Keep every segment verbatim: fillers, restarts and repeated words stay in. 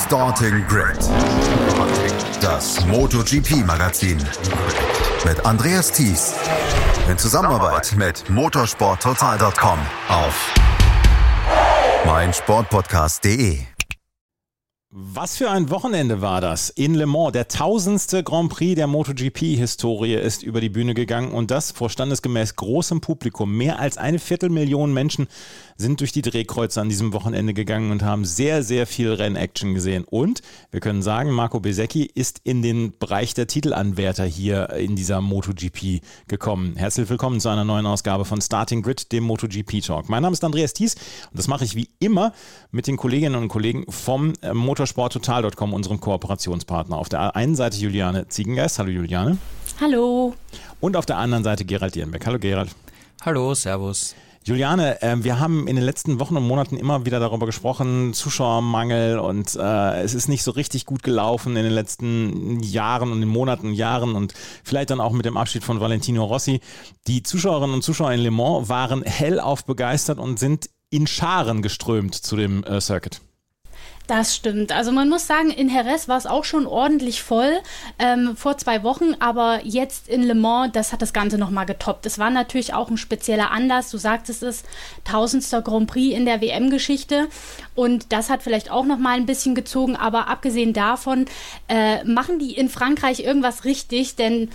Starting Grid, das MotoGP-Magazin mit Andreas Thies in Zusammenarbeit mit motorsport total Punkt com auf meinsportpodcast punkt de. Was für ein Wochenende war das in Le Mans. Der tausendste Grand Prix der MotoGP-Historie ist über die Bühne gegangen und das vor standesgemäß großem Publikum. Mehr als eine Viertelmillion Menschen sind durch die Drehkreuze an diesem Wochenende gegangen und haben sehr, sehr viel Rennaction gesehen. Und wir können sagen, Marco Bezzecchi ist in den Bereich der Titelanwärter hier in dieser MotoGP gekommen. Herzlich willkommen zu einer neuen Ausgabe von Starting Grid, dem MotoGP-Talk. Mein Name ist Andreas Thies und das mache ich wie immer mit den Kolleginnen und Kollegen vom motorsport total Punkt com, unserem Kooperationspartner. Auf der einen Seite Juliane Ziegengeist. Hallo Juliane. Hallo. Und auf der anderen Seite Gerald Dierenbeck. Hallo Gerald. Hallo, servus. Juliane, äh, wir haben in den letzten Wochen und Monaten immer wieder darüber gesprochen, Zuschauermangel und äh, es ist nicht so richtig gut gelaufen in den letzten Jahren und in Monaten und Jahren und vielleicht dann auch mit dem Abschied von Valentino Rossi. Die Zuschauerinnen und Zuschauer in Le Mans waren hellauf begeistert und sind in Scharen geströmt zu dem äh, Circuit. Das stimmt. Also man muss sagen, in Jerez war es auch schon ordentlich voll ähm, vor zwei Wochen, aber jetzt in Le Mans, das hat das Ganze nochmal getoppt. Es war natürlich auch ein spezieller Anlass, du sagtest es, tausendster Grand Prix in der W M-Geschichte und das hat vielleicht auch nochmal ein bisschen gezogen, aber abgesehen davon äh, machen die in Frankreich irgendwas richtig, denn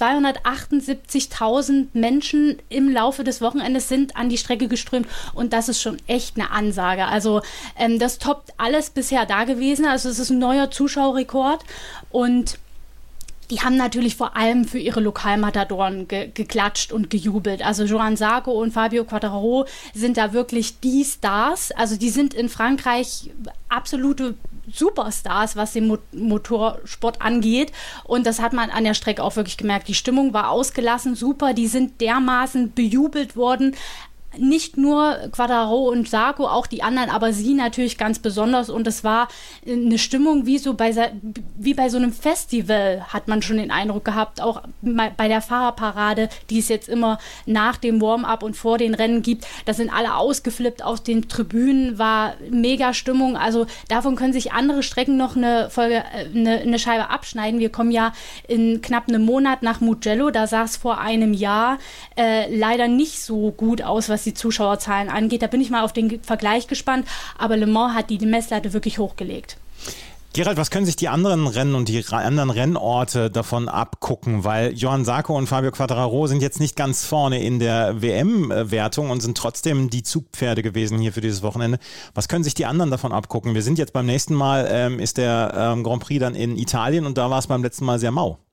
zweihundertachtundsiebzigtausend Menschen im Laufe des Wochenendes sind an die Strecke geströmt und das ist schon echt eine Ansage. Also ähm, das toppt alles bis bisher da gewesen. Also es ist ein neuer Zuschauerrekord und die haben natürlich vor allem für ihre Lokalmatadoren ge- geklatscht und gejubelt. Also Johann Zarco und Fabio Quartararo sind da wirklich die Stars. Also die sind in Frankreich absolute Superstars, was den Mo- Motorsport angeht. Und das hat man an der Strecke auch wirklich gemerkt. Die Stimmung war ausgelassen, super. Die sind dermaßen bejubelt worden. Nicht nur Quartararo und Zarco, auch die anderen, aber sie natürlich ganz besonders. Und es war eine Stimmung wie so bei, wie bei so einem Festival, hat man schon den Eindruck gehabt. Auch bei der Fahrerparade, die es jetzt immer nach dem Warm-up und vor den Rennen gibt. Da sind alle ausgeflippt auf den Tribünen, war mega Stimmung. Also davon können sich andere Strecken noch eine Folge, eine, eine Scheibe abschneiden. Wir kommen ja in knapp einem Monat nach Mugello. Da sah es vor einem Jahr äh, leider nicht so gut aus, was die Zuschauerzahlen angeht. Da bin ich mal auf den Vergleich gespannt, aber Le Mans hat die Messlatte wirklich hochgelegt. Gerald, was können sich die anderen Rennen und die anderen Rennorte davon abgucken? Weil Johann Zarco und Fabio Quartararo sind jetzt nicht ganz vorne in der W M-Wertung und sind trotzdem die Zugpferde gewesen hier für dieses Wochenende. Was können sich die anderen davon abgucken? Wir sind jetzt beim nächsten Mal, ähm, ist der ähm, Grand Prix dann in Italien und da war es beim letzten Mal sehr mau.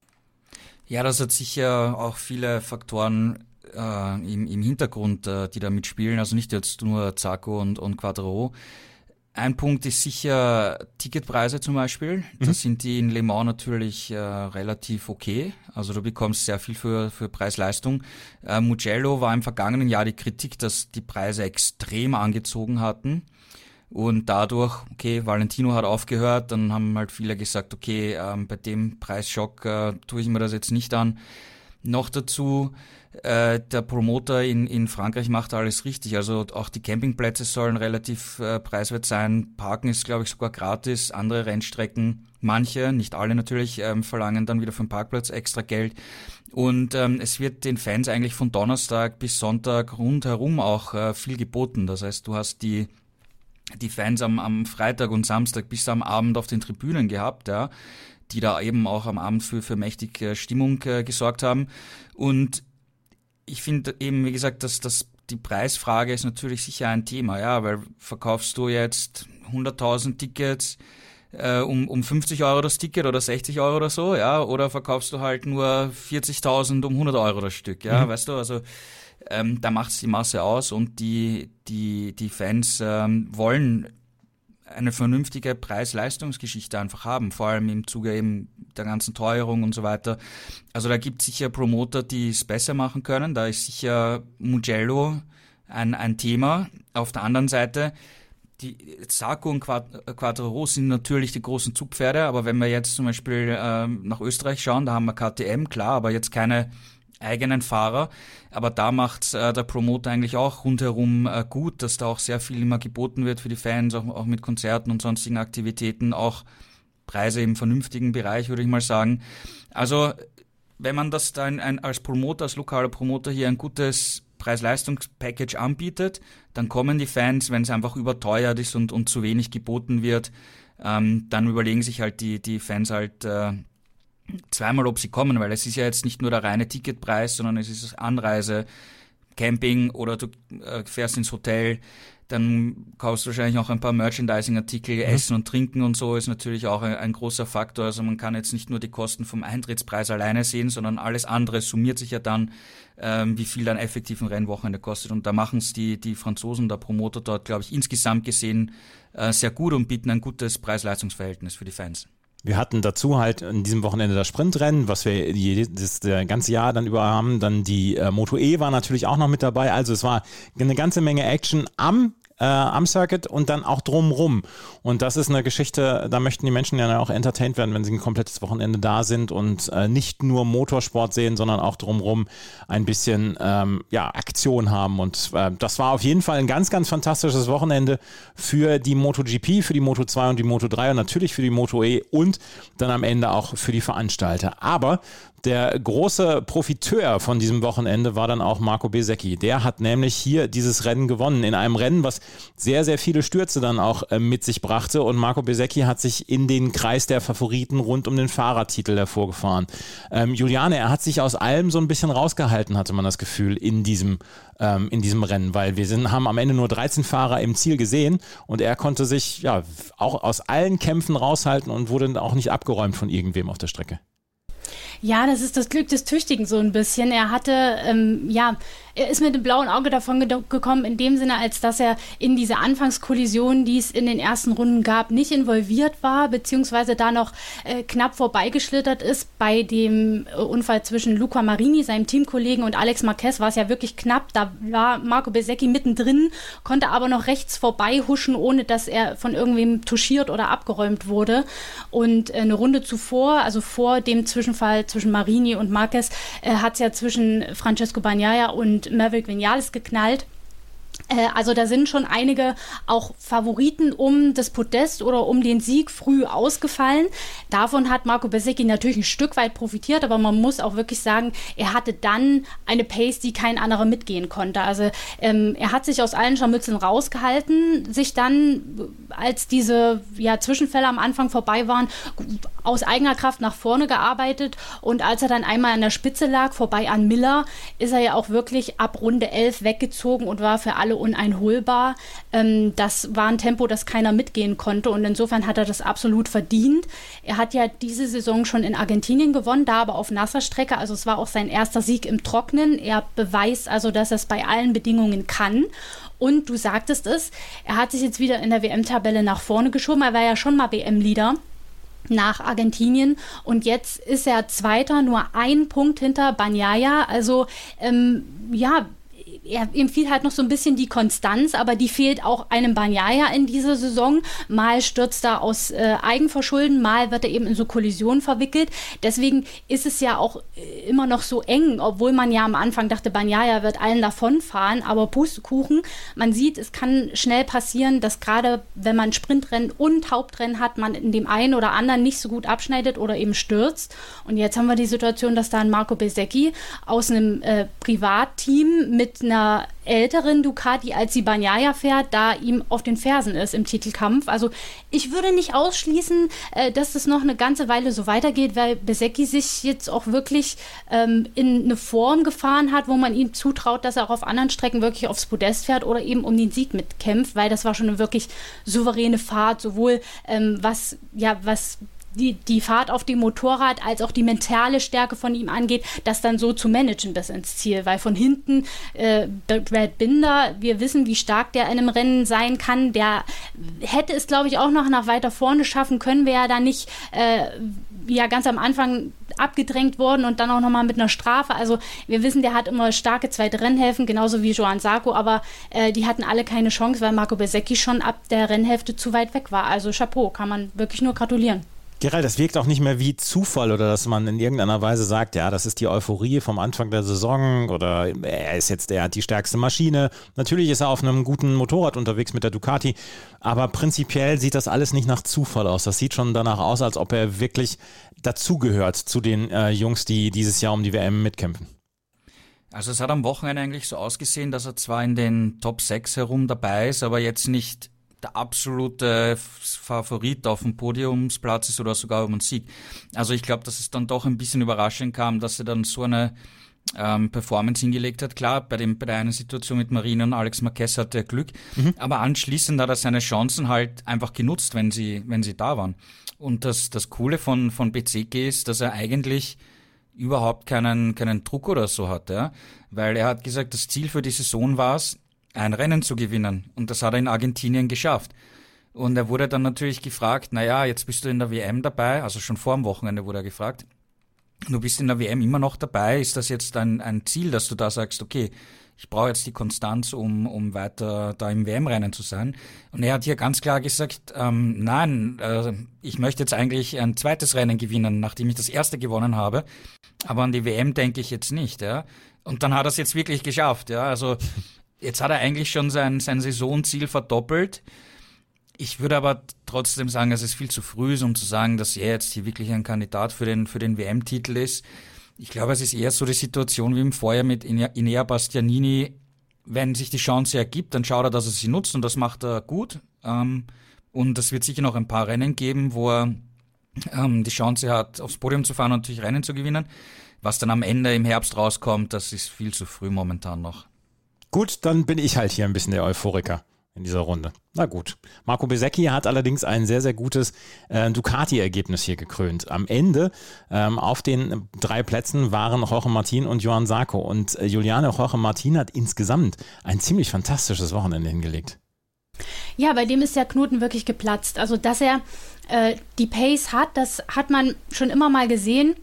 Ja, das hat sicher auch viele Faktoren Äh, im, im Hintergrund, äh, die da mitspielen, also nicht jetzt nur Zarco und, und Quartararo. Ein Punkt ist sicher Ticketpreise zum Beispiel. Mhm. Da sind die in Le Mans natürlich äh, relativ okay. Also du bekommst sehr viel für, für Preis-Leistung. Äh, Mugello war im vergangenen Jahr die Kritik, dass die Preise extrem angezogen hatten. Und dadurch, okay, Valentino hat aufgehört, dann haben halt viele gesagt, okay, ähm, bei dem Preisschock äh, tue ich mir das jetzt nicht an. Noch dazu, äh, der Promoter in, in Frankreich macht alles richtig. Also auch die Campingplätze sollen relativ äh, preiswert sein. Parken ist, glaube ich, sogar gratis. Andere Rennstrecken, manche, nicht alle natürlich, ähm, verlangen dann wieder für den Parkplatz extra Geld. Und ähm, es wird den Fans eigentlich von Donnerstag bis Sonntag rundherum auch äh, viel geboten. Das heißt, du hast die die Fans am, am Freitag und Samstag bis am Abend auf den Tribünen gehabt, ja, die da eben auch am Abend für, für mächtig äh, Stimmung äh, gesorgt haben. Und ich finde eben, wie gesagt, dass, dass die Preisfrage ist natürlich sicher ein Thema, ja, weil verkaufst du jetzt hunderttausend Tickets äh, um, um fünfzig Euro das Ticket oder sechzig Euro oder so, ja, oder verkaufst du halt nur vierzigtausend um hundert Euro das Stück, ja, mhm. Weißt du, also ähm, da macht's die Masse aus und die, die, die Fans ähm, wollen eine vernünftige Preis-Leistungsgeschichte einfach haben, vor allem im Zuge eben der ganzen Teuerung und so weiter. Also da gibt es sicher Promoter, die es besser machen können. Da ist sicher Mugello ein, ein Thema. Auf der anderen Seite, die Zarco und Quartararo sind natürlich die großen Zugpferde, aber wenn wir jetzt zum Beispiel ähm, nach Österreich schauen, da haben wir K T M, klar, aber jetzt keine eigenen Fahrer, aber da macht äh, der Promoter eigentlich auch rundherum äh, gut, dass da auch sehr viel immer geboten wird für die Fans, auch, auch mit Konzerten und sonstigen Aktivitäten, auch Preise im vernünftigen Bereich, würde ich mal sagen. Also wenn man das dann ein, als Promoter, als lokaler Promoter hier ein gutes Preis-Leistungs-Package anbietet, dann kommen die Fans, wenn es einfach überteuert ist und, und zu wenig geboten wird, ähm, dann überlegen sich halt die, die Fans halt äh, zweimal, ob sie kommen, weil es ist ja jetzt nicht nur der reine Ticketpreis, sondern es ist Anreise, Camping oder du äh, fährst ins Hotel, dann kaufst du wahrscheinlich auch ein paar Merchandising-Artikel, mhm. Essen und Trinken und so ist natürlich auch ein, ein großer Faktor. Also man kann jetzt nicht nur die Kosten vom Eintrittspreis alleine sehen, sondern alles andere summiert sich ja dann, ähm, wie viel dann effektiv ein Rennwochenende kostet. Und da machen es die, die Franzosen, der Promoter dort, glaube ich, insgesamt gesehen äh, sehr gut und bieten ein gutes Preis-Leistungs-Verhältnis für die Fans. Wir hatten dazu halt in diesem Wochenende das Sprintrennen, was wir das, das ganze Jahr dann über haben. Dann die äh, Moto E war natürlich auch noch mit dabei. Also es war eine ganze Menge Action am Äh, am Circuit und dann auch drumrum. Und das ist eine Geschichte, da möchten die Menschen ja auch entertained werden, wenn sie ein komplettes Wochenende da sind und äh, nicht nur Motorsport sehen, sondern auch drumrum ein bisschen ähm, ja, Aktion haben. Und äh, das war auf jeden Fall ein ganz, ganz fantastisches Wochenende für die MotoGP, für die Moto zwei und die Moto drei und natürlich für die Moto E und dann am Ende auch für die Veranstalter. Aber der große Profiteur von diesem Wochenende war dann auch Marco Bezzecchi. Der hat nämlich hier dieses Rennen gewonnen, in einem Rennen, was sehr, sehr viele Stürze dann auch äh, mit sich brachte. Und Marco Bezzecchi hat sich in den Kreis der Favoriten rund um den Fahrertitel hervorgefahren. Ähm, Juliane, er hat sich aus allem so ein bisschen rausgehalten, hatte man das Gefühl, in diesem, ähm, in diesem Rennen, weil wir sind, haben am Ende nur dreizehn Fahrer im Ziel gesehen und er konnte sich ja auch aus allen Kämpfen raushalten und wurde auch nicht abgeräumt von irgendwem auf der Strecke. Ja, das ist das Glück des Tüchtigen so ein bisschen. Er hatte, ähm, ja, er ist mit dem blauen Auge davon ge- gekommen, in dem Sinne, als dass er in diese Anfangskollision, die es in den ersten Runden gab, nicht involviert war, beziehungsweise da noch äh, knapp vorbeigeschlittert ist. Bei dem äh, Unfall zwischen Luca Marini, seinem Teamkollegen, und Alex Marquez war es ja wirklich knapp. Da war Marco Bezzecchi mittendrin, konnte aber noch rechts vorbei huschen, ohne dass er von irgendwem touchiert oder abgeräumt wurde. Und äh, eine Runde zuvor, also vor dem Zwischenfall zwischen Marini und Marquez, äh, hat es ja zwischen Francesco Bagnaia und Maverick Viñales geknallt. Äh, also da sind schon einige auch Favoriten um das Podest oder um den Sieg früh ausgefallen. Davon hat Marco Bezzecchi natürlich ein Stück weit profitiert, aber man muss auch wirklich sagen, er hatte dann eine Pace, die kein anderer mitgehen konnte. Also ähm, er hat sich aus allen Scharmützeln rausgehalten, sich dann, als diese ja, Zwischenfälle am Anfang vorbei waren, aus eigener Kraft nach vorne gearbeitet, und als er dann einmal an der Spitze lag, vorbei an Miller, ist er ja auch wirklich ab Runde elf weggezogen und war für alle uneinholbar. Ähm, das war ein Tempo, das keiner mitgehen konnte, und insofern hat er das absolut verdient. Er hat ja diese Saison schon in Argentinien gewonnen, da aber auf nasser Strecke, also es war auch sein erster Sieg im Trockenen. Er beweist also, dass er es bei allen Bedingungen kann. Und du sagtest es, er hat sich jetzt wieder in der W M-Tabelle nach vorne geschoben. Er war ja schon mal W M-Leader nach Argentinien, und jetzt ist er Zweiter, nur ein Punkt hinter Bagnaia. Also ähm, ja, er, ihm fiel halt noch so ein bisschen die Konstanz, aber die fehlt auch einem Bagnaia in dieser Saison. Mal stürzt er aus äh, Eigenverschulden, mal wird er eben in so Kollisionen verwickelt. Deswegen ist es ja auch äh, immer noch so eng, obwohl man ja am Anfang dachte, Bagnaia wird allen davonfahren, aber Pustekuchen. Man sieht, es kann schnell passieren, dass gerade wenn man Sprintrennen und Hauptrennen hat, man in dem einen oder anderen nicht so gut abschneidet oder eben stürzt. Und jetzt haben wir die Situation, dass da ein Marco Bezzecchi aus einem äh, Privatteam mit einer älteren Ducati, als die Bagnaia fährt, da ihm auf den Fersen ist im Titelkampf. Also ich würde nicht ausschließen, äh, dass es noch eine ganze Weile so weitergeht, weil Bezzecchi sich jetzt auch wirklich ähm, in eine Form gefahren hat, wo man ihm zutraut, dass er auch auf anderen Strecken wirklich aufs Podest fährt oder eben um den Sieg mitkämpft, weil das war schon eine wirklich souveräne Fahrt, sowohl ähm, was, ja, was Die, die Fahrt auf dem Motorrad als auch die mentale Stärke von ihm angeht, das dann so zu managen bis ins Ziel, weil von hinten äh, Brad Binder, wir wissen, wie stark der in einem Rennen sein kann, der hätte es, glaube ich, auch noch nach weiter vorne schaffen können, wäre er da nicht äh, ja ganz am Anfang abgedrängt worden und dann auch nochmal mit einer Strafe. Also wir wissen, der hat immer starke zweite Rennhälften, genauso wie Johann Zarco, aber äh, die hatten alle keine Chance, weil Marco Bezzecchi schon ab der Rennhälfte zu weit weg war. Also Chapeau, kann man wirklich nur gratulieren. Gerald, das wirkt auch nicht mehr wie Zufall oder dass man in irgendeiner Weise sagt, ja, das ist die Euphorie vom Anfang der Saison oder er ist jetzt, er hat die stärkste Maschine. Natürlich ist er auf einem guten Motorrad unterwegs mit der Ducati, aber prinzipiell sieht das alles nicht nach Zufall aus. Das sieht schon danach aus, als ob er wirklich dazugehört zu den äh, Jungs, die dieses Jahr um die W M mitkämpfen. Also es hat am Wochenende eigentlich so ausgesehen, dass er zwar in den Top sechs herum dabei ist, aber jetzt nicht der absolute Favorit auf dem Podiumsplatz ist oder sogar um einen Sieg. Also ich glaube, dass es dann doch ein bisschen überraschend kam, dass er dann so eine ähm, Performance hingelegt hat. Klar, bei, dem, bei der einen Situation mit Marino und Alex Marquez hatte er Glück, mhm. aber anschließend hat er seine Chancen halt einfach genutzt, wenn sie, wenn sie da waren. Und das, das Coole von, von B C G ist, dass er eigentlich überhaupt keinen, keinen Druck oder so hat, ja, weil er hat gesagt, das Ziel für die Saison war es, ein Rennen zu gewinnen. Und das hat er in Argentinien geschafft. Und er wurde dann natürlich gefragt, naja, jetzt bist du in der W M dabei, also schon vor dem Wochenende wurde er gefragt, du bist in der W M immer noch dabei, ist das jetzt ein, ein Ziel, dass du da sagst, okay, ich brauche jetzt die Konstanz, um, um weiter da im W M-Rennen zu sein. Und er hat hier ganz klar gesagt, ähm, nein, äh, ich möchte jetzt eigentlich ein zweites Rennen gewinnen, nachdem ich das erste gewonnen habe, aber an die W M denke ich jetzt nicht, ja. Und dann hat er es jetzt wirklich geschafft, ja, also jetzt hat er eigentlich schon sein, sein Saisonziel verdoppelt. Ich würde aber trotzdem sagen, dass es viel zu früh ist, um zu sagen, dass er jetzt hier wirklich ein Kandidat für den, für den W M-Titel ist. Ich glaube, es ist eher so die Situation wie im Vorjahr mit Enea Bastianini. Wenn sich die Chance ergibt, dann schaut er, dass er sie nutzt und das macht er gut. Und es wird sicher noch ein paar Rennen geben, wo er die Chance hat, aufs Podium zu fahren und natürlich Rennen zu gewinnen. Was dann am Ende im Herbst rauskommt, das ist viel zu früh momentan noch. Gut, dann bin ich halt hier ein bisschen der Euphoriker in dieser Runde. Na gut. Marco Bezzecchi hat allerdings ein sehr, sehr gutes äh, Ducati-Ergebnis hier gekrönt. Am Ende ähm, auf den drei Plätzen waren Jorge Martin und Johann Zarco. Und äh, Juliane Jorge Martin hat insgesamt ein ziemlich fantastisches Wochenende hingelegt. Ja, bei dem ist der Knoten wirklich geplatzt. Also, dass er äh, die Pace hat, das hat man schon immer mal gesehen.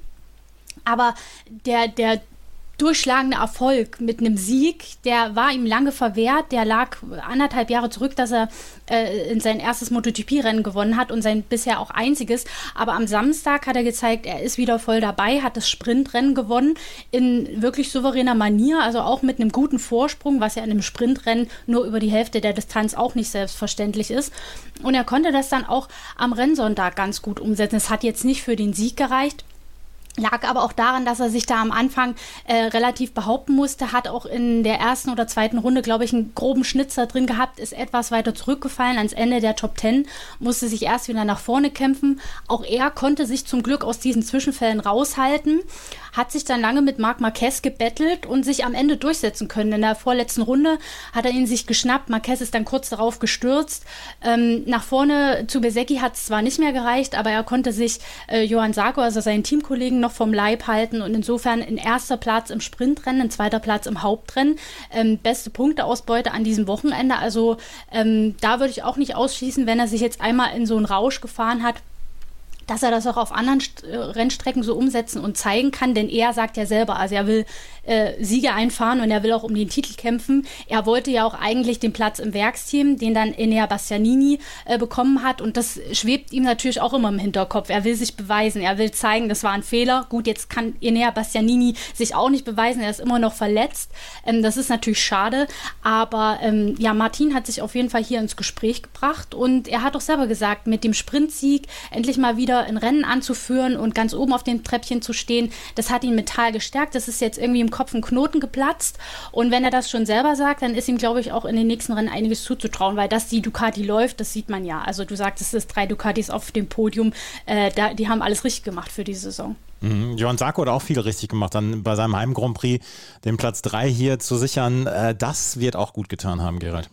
Aber der, der durchschlagende Erfolg mit einem Sieg, der war ihm lange verwehrt, der lag anderthalb Jahre zurück, dass er äh, in sein erstes MotoGP-Rennen gewonnen hat und sein bisher auch einziges, aber am Samstag hat er gezeigt, er ist wieder voll dabei, hat das Sprintrennen gewonnen in wirklich souveräner Manier, also auch mit einem guten Vorsprung, was ja in einem Sprintrennen nur über die Hälfte der Distanz auch nicht selbstverständlich ist, und er konnte das dann auch am Rennsonntag ganz gut umsetzen. Es hat jetzt nicht für den Sieg gereicht, lag aber auch daran, dass er sich da am Anfang äh, relativ behaupten musste, hat auch in der ersten oder zweiten Runde, glaube ich, einen groben Schnitzer drin gehabt, ist etwas weiter zurückgefallen ans Ende der Top Ten, musste sich erst wieder nach vorne kämpfen. Auch er konnte sich zum Glück aus diesen Zwischenfällen raushalten, hat sich dann lange mit Marc Marquez gebettelt und sich am Ende durchsetzen können. In der vorletzten Runde hat er ihn sich geschnappt, Marquez ist dann kurz darauf gestürzt. Ähm, nach vorne zu Bezzecchi hat es zwar nicht mehr gereicht, aber er konnte sich äh, Johann Zarco, also seinen Teamkollegen, noch vom Leib halten und insofern ein erster Platz im Sprintrennen, ein zweiter Platz im Hauptrennen. Ähm, beste Punkteausbeute an diesem Wochenende. Also ähm, da würde ich auch nicht ausschließen, wenn er sich jetzt einmal in so einen Rausch gefahren hat, dass er das auch auf anderen St- äh, Rennstrecken so umsetzen und zeigen kann, denn er sagt ja selber, also er will äh, Siege einfahren und er will auch um den Titel kämpfen. Er wollte ja auch eigentlich den Platz im Werksteam, den dann Enea Bastianini äh, bekommen hat, und das schwebt ihm natürlich auch immer im Hinterkopf. Er will sich beweisen, er will zeigen, das war ein Fehler. Gut, jetzt kann Enea Bastianini sich auch nicht beweisen, er ist immer noch verletzt. Ähm, das ist natürlich schade, aber ähm, ja, Martin hat sich auf jeden Fall hier ins Gespräch gebracht und er hat auch selber gesagt, mit dem Sprintsieg endlich mal wieder ein Rennen anzuführen und ganz oben auf dem Treppchen zu stehen, das hat ihn mental gestärkt, das ist jetzt irgendwie im Kopf ein Knoten geplatzt, und wenn er das schon selber sagt, dann ist ihm, glaube ich, auch in den nächsten Rennen einiges zuzutrauen, weil dass die Ducati läuft, das sieht man ja. Also du sagtest, es ist drei Ducatis auf dem Podium, äh, da, die haben alles richtig gemacht für die Saison. Mhm. Johann Zarco hat auch viel richtig gemacht, dann bei seinem Heim Grand Prix den Platz drei hier zu sichern, äh, das wird auch gut getan haben, Gerald.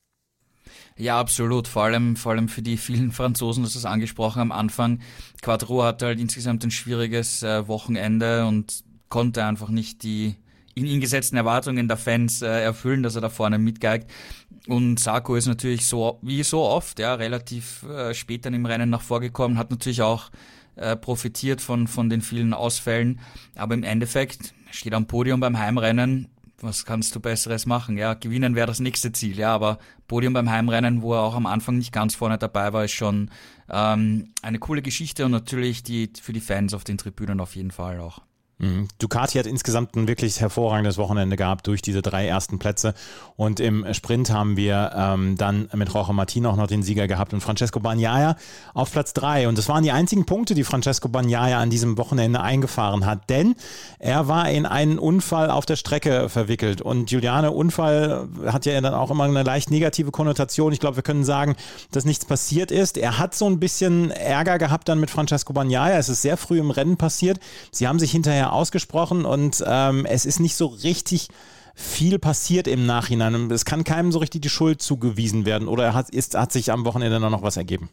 Ja, absolut. Vor allem, vor allem für die vielen Franzosen, das ist angesprochen am Anfang. Quattro hatte halt insgesamt ein schwieriges äh, Wochenende und konnte einfach nicht die in ihn gesetzten Erwartungen der Fans äh, erfüllen, dass er da vorne mitgeigt. Und Zarco ist natürlich so, wie so oft, ja, relativ äh, spät dann im Rennen nach vorgekommen, hat natürlich auch äh, profitiert von, von den vielen Ausfällen. Aber im Endeffekt steht am Podium beim Heimrennen, was kannst du Besseres machen? Ja, gewinnen wäre das nächste Ziel, ja, aber Podium beim Heimrennen, wo er auch am Anfang nicht ganz vorne dabei war, ist schon ähm, eine coole Geschichte und natürlich die für die Fans auf den Tribünen auf jeden Fall auch. Ducati hat insgesamt ein wirklich hervorragendes Wochenende gehabt durch diese drei ersten Plätze und im Sprint haben wir ähm, dann mit Jorge Martin auch noch den Sieger gehabt und Francesco Bagnaia auf Platz drei und das waren die einzigen Punkte, die Francesco Bagnaia an diesem Wochenende eingefahren hat, denn er war in einen Unfall auf der Strecke verwickelt und Juliane, Unfall hat ja dann auch immer eine leicht negative Konnotation. Ich glaube, wir können sagen, dass nichts passiert ist. Er hat so ein bisschen Ärger gehabt dann mit Francesco Bagnaia. Es ist sehr früh im Rennen passiert. Sie haben sich hinterher ausgesprochen und ähm, es ist nicht so richtig viel passiert im Nachhinein. Es kann keinem so richtig die Schuld zugewiesen werden oder hat, ist, hat sich am Wochenende noch was ergeben?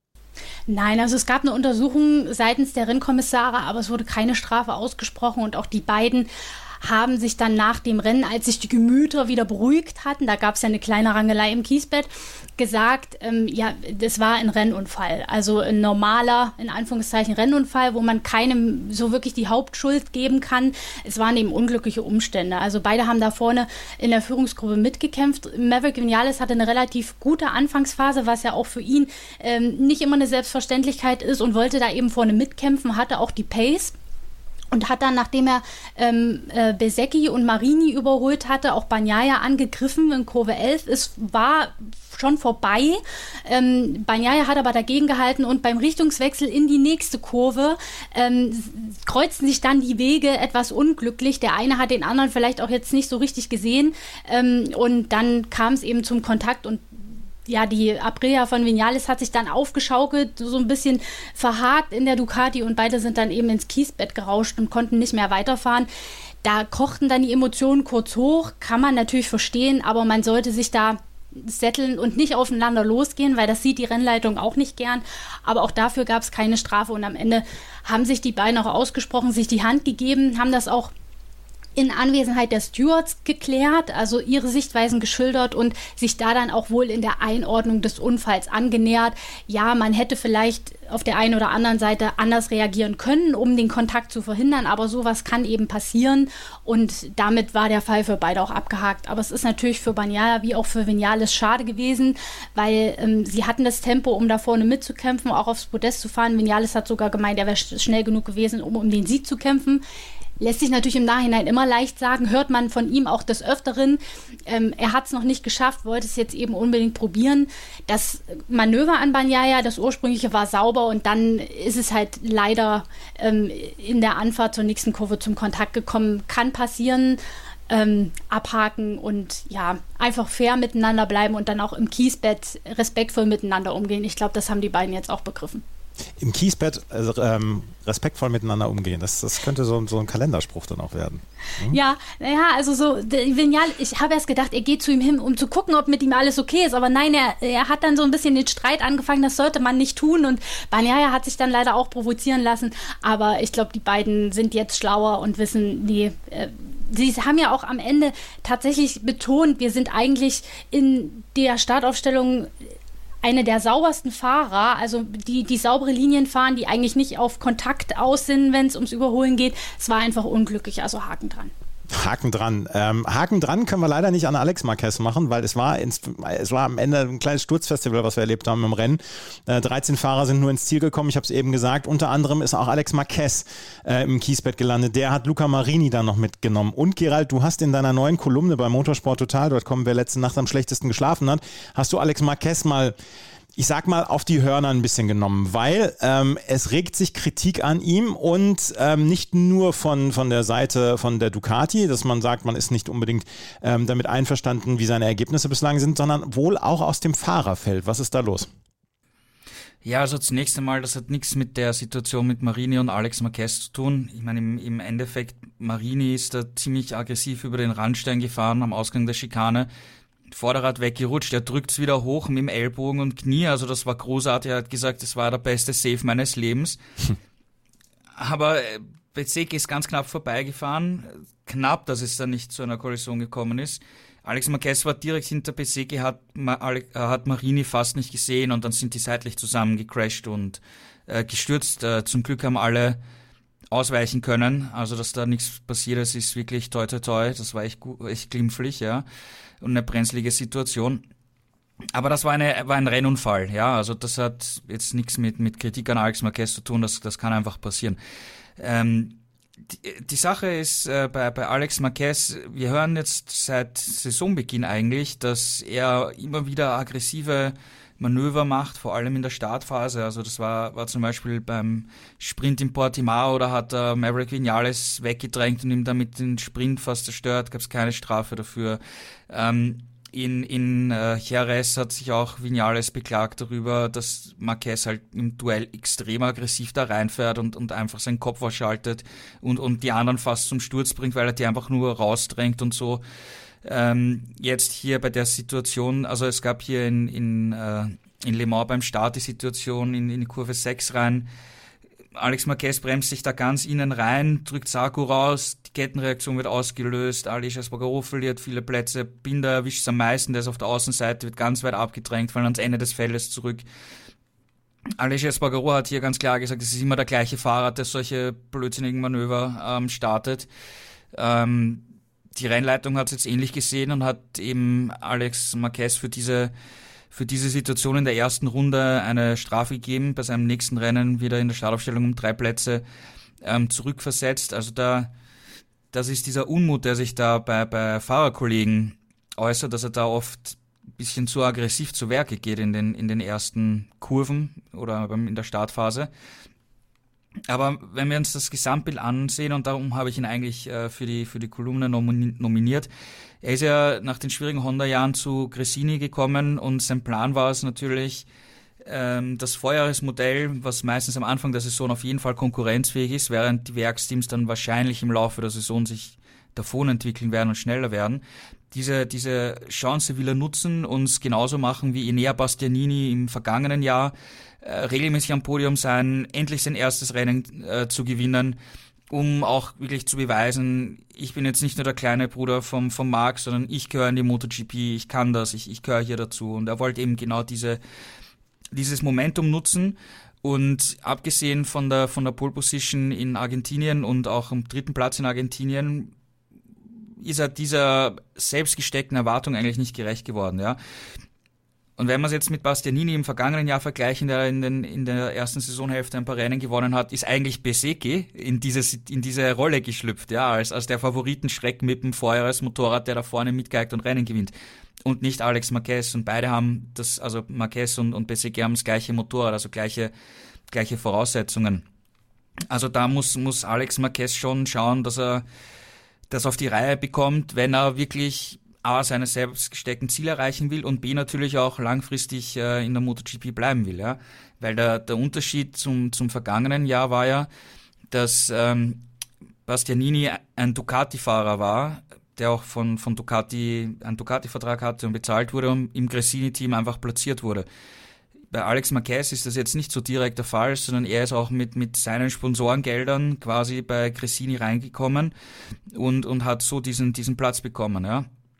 Nein, also es gab eine Untersuchung seitens der Rennkommissare, aber es wurde keine Strafe ausgesprochen und auch die beiden haben sich dann nach dem Rennen, als sich die Gemüter wieder beruhigt hatten, da gab es ja eine kleine Rangelei im Kiesbett, gesagt, ähm, ja, das war ein Rennunfall. Also ein normaler, in Anführungszeichen, Rennunfall, wo man keinem so wirklich die Hauptschuld geben kann. Es waren eben unglückliche Umstände. Also beide haben da vorne in der Führungsgruppe mitgekämpft. Maverick Viñales hatte eine relativ gute Anfangsphase, was ja auch für ihn ähm, nicht immer eine Selbstverständlichkeit ist und wollte da eben vorne mitkämpfen, hatte auch die Pace. Und hat dann, nachdem er ähm, äh, Bezzecchi und Marini überholt hatte, auch Bagnaia angegriffen in Kurve elf. Es war schon vorbei. Ähm, Bagnaia hat aber dagegen gehalten und beim Richtungswechsel in die nächste Kurve ähm, kreuzten sich dann die Wege etwas unglücklich. Der eine hat den anderen vielleicht auch jetzt nicht so richtig gesehen ähm, und dann kam es eben zum Kontakt und ja, die Aprilia von Viñales hat sich dann aufgeschaukelt, so ein bisschen verhakt in der Ducati und beide sind dann eben ins Kiesbett gerauscht und konnten nicht mehr weiterfahren. Da kochten dann die Emotionen kurz hoch, kann man natürlich verstehen, aber man sollte sich da setteln und nicht aufeinander losgehen, weil das sieht die Rennleitung auch nicht gern. Aber auch dafür gab es keine Strafe und am Ende haben sich die beiden auch ausgesprochen, sich die Hand gegeben, haben das auch in Anwesenheit der Stewards geklärt, also ihre Sichtweisen geschildert und sich da dann auch wohl in der Einordnung des Unfalls angenähert. Ja, man hätte vielleicht auf der einen oder anderen Seite anders reagieren können, um den Kontakt zu verhindern, aber sowas kann eben passieren und damit war der Fall für beide auch abgehakt. Aber es ist natürlich für Bagnaia wie auch für Viñales schade gewesen, weil ähm, sie hatten das Tempo, um da vorne mitzukämpfen, auch aufs Podest zu fahren. Viñales hat sogar gemeint, er wäre schnell genug gewesen, um um den Sieg zu kämpfen. Lässt sich natürlich im Nachhinein immer leicht sagen, hört man von ihm auch des Öfteren. Ähm, er hat es noch nicht geschafft, wollte es jetzt eben unbedingt probieren. Das Manöver an Bagnaia, das ursprüngliche, war sauber und dann ist es halt leider ähm, in der Anfahrt zur nächsten Kurve zum Kontakt gekommen. Kann passieren, ähm, abhaken und ja, einfach fair miteinander bleiben und dann auch im Kiesbett respektvoll miteinander umgehen. Ich glaube, das haben die beiden jetzt auch begriffen. Im Kiesbett also, ähm, respektvoll miteinander umgehen. Das, das könnte so, so ein Kalenderspruch dann auch werden. Hm? Ja, naja, also so, Viñales, ich habe erst gedacht, er geht zu ihm hin, um zu gucken, ob mit ihm alles okay ist, aber nein, er, er hat dann so ein bisschen den Streit angefangen, das sollte man nicht tun und Bagnaia hat sich dann leider auch provozieren lassen, aber ich glaube, die beiden sind jetzt schlauer und wissen, nee, äh, sie haben ja auch am Ende tatsächlich betont, wir sind eigentlich in der Startaufstellung eine der saubersten Fahrer, also die, die saubere Linien fahren, die eigentlich nicht auf Kontakt aus sind, wenn es ums Überholen geht. Es war einfach unglücklich, also Haken dran. Haken dran. Ähm, Haken dran können wir leider nicht an Alex Marquez machen, weil es war, ins, es war am Ende ein kleines Sturzfestival, was wir erlebt haben im Rennen. Äh, dreizehn Fahrer sind nur ins Ziel gekommen, ich habe es eben gesagt. Unter anderem ist auch Alex Marquez äh, im Kiesbett gelandet. Der hat Luca Marini dann noch mitgenommen. Und Gerald, du hast in deiner neuen Kolumne bei motorsport total punkt com, wer letzte Nacht am schlechtesten geschlafen hat, hast du Alex Marquez mal, ich sag mal, auf die Hörner ein bisschen genommen, weil ähm, es regt sich Kritik an ihm und ähm, nicht nur von, von der Seite von der Ducati, dass man sagt, man ist nicht unbedingt ähm, damit einverstanden, wie seine Ergebnisse bislang sind, sondern wohl auch aus dem Fahrerfeld. Was ist da los? Ja, also zunächst einmal, das hat nichts mit der Situation mit Marini und Alex Marquez zu tun. Ich meine, im, im Endeffekt, Marini ist da ziemlich aggressiv über den Randstein gefahren am Ausgang der Schikane. Vorderrad weggerutscht, er drückt's wieder hoch mit dem Ellbogen und Knie, also das war großartig, er hat gesagt, das war der beste Save meines Lebens. Hm. Aber Bezzecchi ist ganz knapp vorbeigefahren, knapp, dass es dann nicht zu einer Kollision gekommen ist. Alex Marquez war direkt hinter Bezzecchi, hat, hat Marini fast nicht gesehen und dann sind die seitlich zusammengecrasht und äh, gestürzt. Äh, zum Glück haben alle ausweichen können. Also, dass da nichts passiert ist, ist wirklich toi toi toi. Das war echt, gut, echt glimpflich, ja. Und eine brenzlige Situation. Aber das war eine, war ein Rennunfall, ja. Also, das hat jetzt nichts mit, mit Kritik an Alex Marquez zu tun. Das, das kann einfach passieren. Ähm, die, die Sache ist, äh, bei, bei Alex Marquez, wir hören jetzt seit Saisonbeginn eigentlich, dass er immer wieder aggressive Manöver macht, vor allem in der Startphase. Also das war, war zum Beispiel beim Sprint in Portimao, da hat er Maverick Viñales weggedrängt und ihm damit den Sprint fast zerstört, gab es keine Strafe dafür. Ähm, in in äh, Jerez hat sich auch Viñales beklagt darüber, dass Marquez halt im Duell extrem aggressiv da reinfährt und, und einfach seinen Kopf ausschaltet und, und die anderen fast zum Sturz bringt, weil er die einfach nur rausdrängt und so. Ähm, jetzt hier bei der Situation, also es gab hier in, in, äh, in Le Mans beim Start die Situation in, in die Kurve sechs rein. Alex Marquez bremst sich da ganz innen rein, drückt Sarko raus, die Kettenreaktion wird ausgelöst, Aleix Espargaró verliert viele Plätze, Binder erwischt es am meisten, der ist auf der Außenseite, wird ganz weit abgedrängt, fallen ans Ende des Feldes zurück. Aleix Espargaró hat hier ganz klar gesagt, es ist immer der gleiche Fahrer, der solche blödsinnigen Manöver ähm, startet. Ähm, Die Rennleitung hat es jetzt ähnlich gesehen und hat eben Alex Marquez für diese für diese Situation in der ersten Runde eine Strafe gegeben. Bei seinem nächsten Rennen wieder in der Startaufstellung um drei Plätze ähm, zurückversetzt. Also da, das ist dieser Unmut, der sich da bei bei Fahrerkollegen äußert, dass er da oft ein bisschen zu aggressiv zu Werke geht in den in den ersten Kurven oder in der Startphase. Aber wenn wir uns das Gesamtbild ansehen, und darum habe ich ihn eigentlich äh, für die für die Kolumne nominiert, er ist ja nach den schwierigen Honda-Jahren zu Gresini gekommen und sein Plan war es natürlich, ähm, das Vorjahresmodell, was meistens am Anfang der Saison auf jeden Fall konkurrenzfähig ist, während die Werksteams dann wahrscheinlich im Laufe der Saison sich davon entwickeln werden und schneller werden. Diese diese Chance will er nutzen und es genauso machen wie Enea Bastianini im vergangenen Jahr, äh, regelmäßig am Podium sein, endlich sein erstes Rennen äh, zu gewinnen, um auch wirklich zu beweisen, ich bin jetzt nicht nur der kleine Bruder vom vom Marc, sondern ich gehöre in die MotoGP, ich kann das, ich ich gehöre hier dazu. Und er wollte eben genau diese dieses Momentum nutzen. Und abgesehen von der von der Pole Position in Argentinien und auch am dritten Platz in Argentinien ist er dieser selbstgesteckten Erwartung eigentlich nicht gerecht geworden, ja. Und wenn wir es jetzt mit Bastianini im vergangenen Jahr vergleichen, der in, den, in der ersten Saisonhälfte ein paar Rennen gewonnen hat, ist eigentlich Bezzecchi in diese, in diese Rolle geschlüpft, ja, als, als der Favoritenschreck mit dem Vorjahresmotorrad, der da vorne mitgeigt und Rennen gewinnt. Und nicht Alex Marquez. Und beide haben das, also Marquez und, und Bezzecchi haben das gleiche Motorrad, also gleiche, gleiche Voraussetzungen. Also da muss, muss Alex Marquez schon schauen, dass er das auf die Reihe bekommt, wenn er wirklich A, seine selbst gesteckten Ziele erreichen will und B, natürlich auch langfristig äh, in der MotoGP bleiben will, ja. Weil der, der Unterschied zum, zum vergangenen Jahr war ja, dass ähm, Bastianini ein Ducati-Fahrer war, der auch von, von Ducati einen Ducati-Vertrag hatte und bezahlt wurde und im Gresini-Team einfach platziert wurde. Bei Alex Marquez ist das jetzt nicht so direkt der Fall, sondern er ist auch mit mit seinen Sponsorengeldern quasi bei Gresini reingekommen und und hat so diesen diesen Platz bekommen, ja.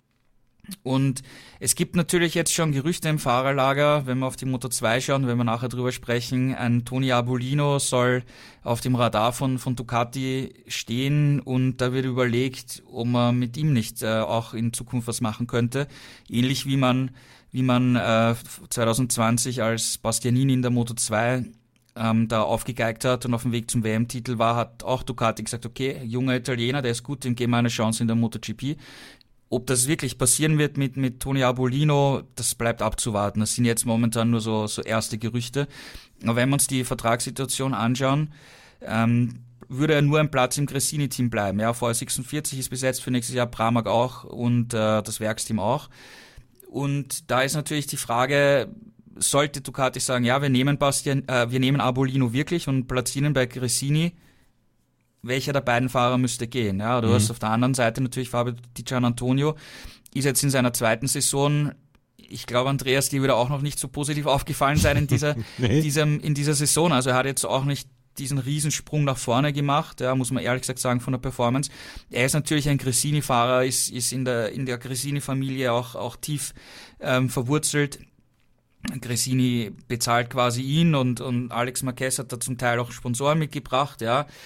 Und es gibt natürlich jetzt schon Gerüchte im Fahrerlager, wenn wir auf die Moto zwei schauen, wenn wir nachher drüber sprechen, ein Tony Arbolino soll auf dem Radar von von Ducati stehen und da wird überlegt, ob man mit ihm nicht äh, auch in Zukunft was machen könnte, ähnlich wie man wie man äh, zwanzig zwanzig als Bastianini in der Moto zwei ähm, da aufgegeigt hat und auf dem Weg zum W M-Titel war, hat auch Ducati gesagt, okay, junger Italiener, der ist gut, dem geben wir eine Chance in der MotoGP. Ob das wirklich passieren wird mit mit Tony Arbolino, das bleibt abzuwarten. Das sind jetzt momentan nur so so erste Gerüchte. Aber wenn wir uns die Vertragssituation anschauen, ähm, würde er nur ein Platz im Gresini-Team bleiben. Ja, V R sechsundvierzig ist besetzt für nächstes Jahr, Pramac auch und äh, das Werksteam auch. Und da ist natürlich die Frage, sollte Ducati sagen, ja, wir nehmen Bastian, äh, wir nehmen Arbolino wirklich und platzieren bei Gresini, welcher der beiden Fahrer müsste gehen? Ja, du mhm. hast auf der anderen Seite natürlich Fabio Di Giannantonio, ist jetzt in seiner zweiten Saison, ich glaube, Andreas, dir wird auch noch nicht so positiv aufgefallen sein in dieser, nee. diesem, in dieser Saison. Also er hat jetzt auch nicht diesen Riesensprung nach vorne gemacht, ja, muss man ehrlich gesagt sagen, von der Performance. Er ist natürlich ein Gresini-Fahrer, ist, ist in der, in der Gresini-Familie auch, auch tief ähm, verwurzelt. Gresini bezahlt quasi ihn und, und Alex Marquez hat da zum Teil auch Sponsoren mitgebracht, ja.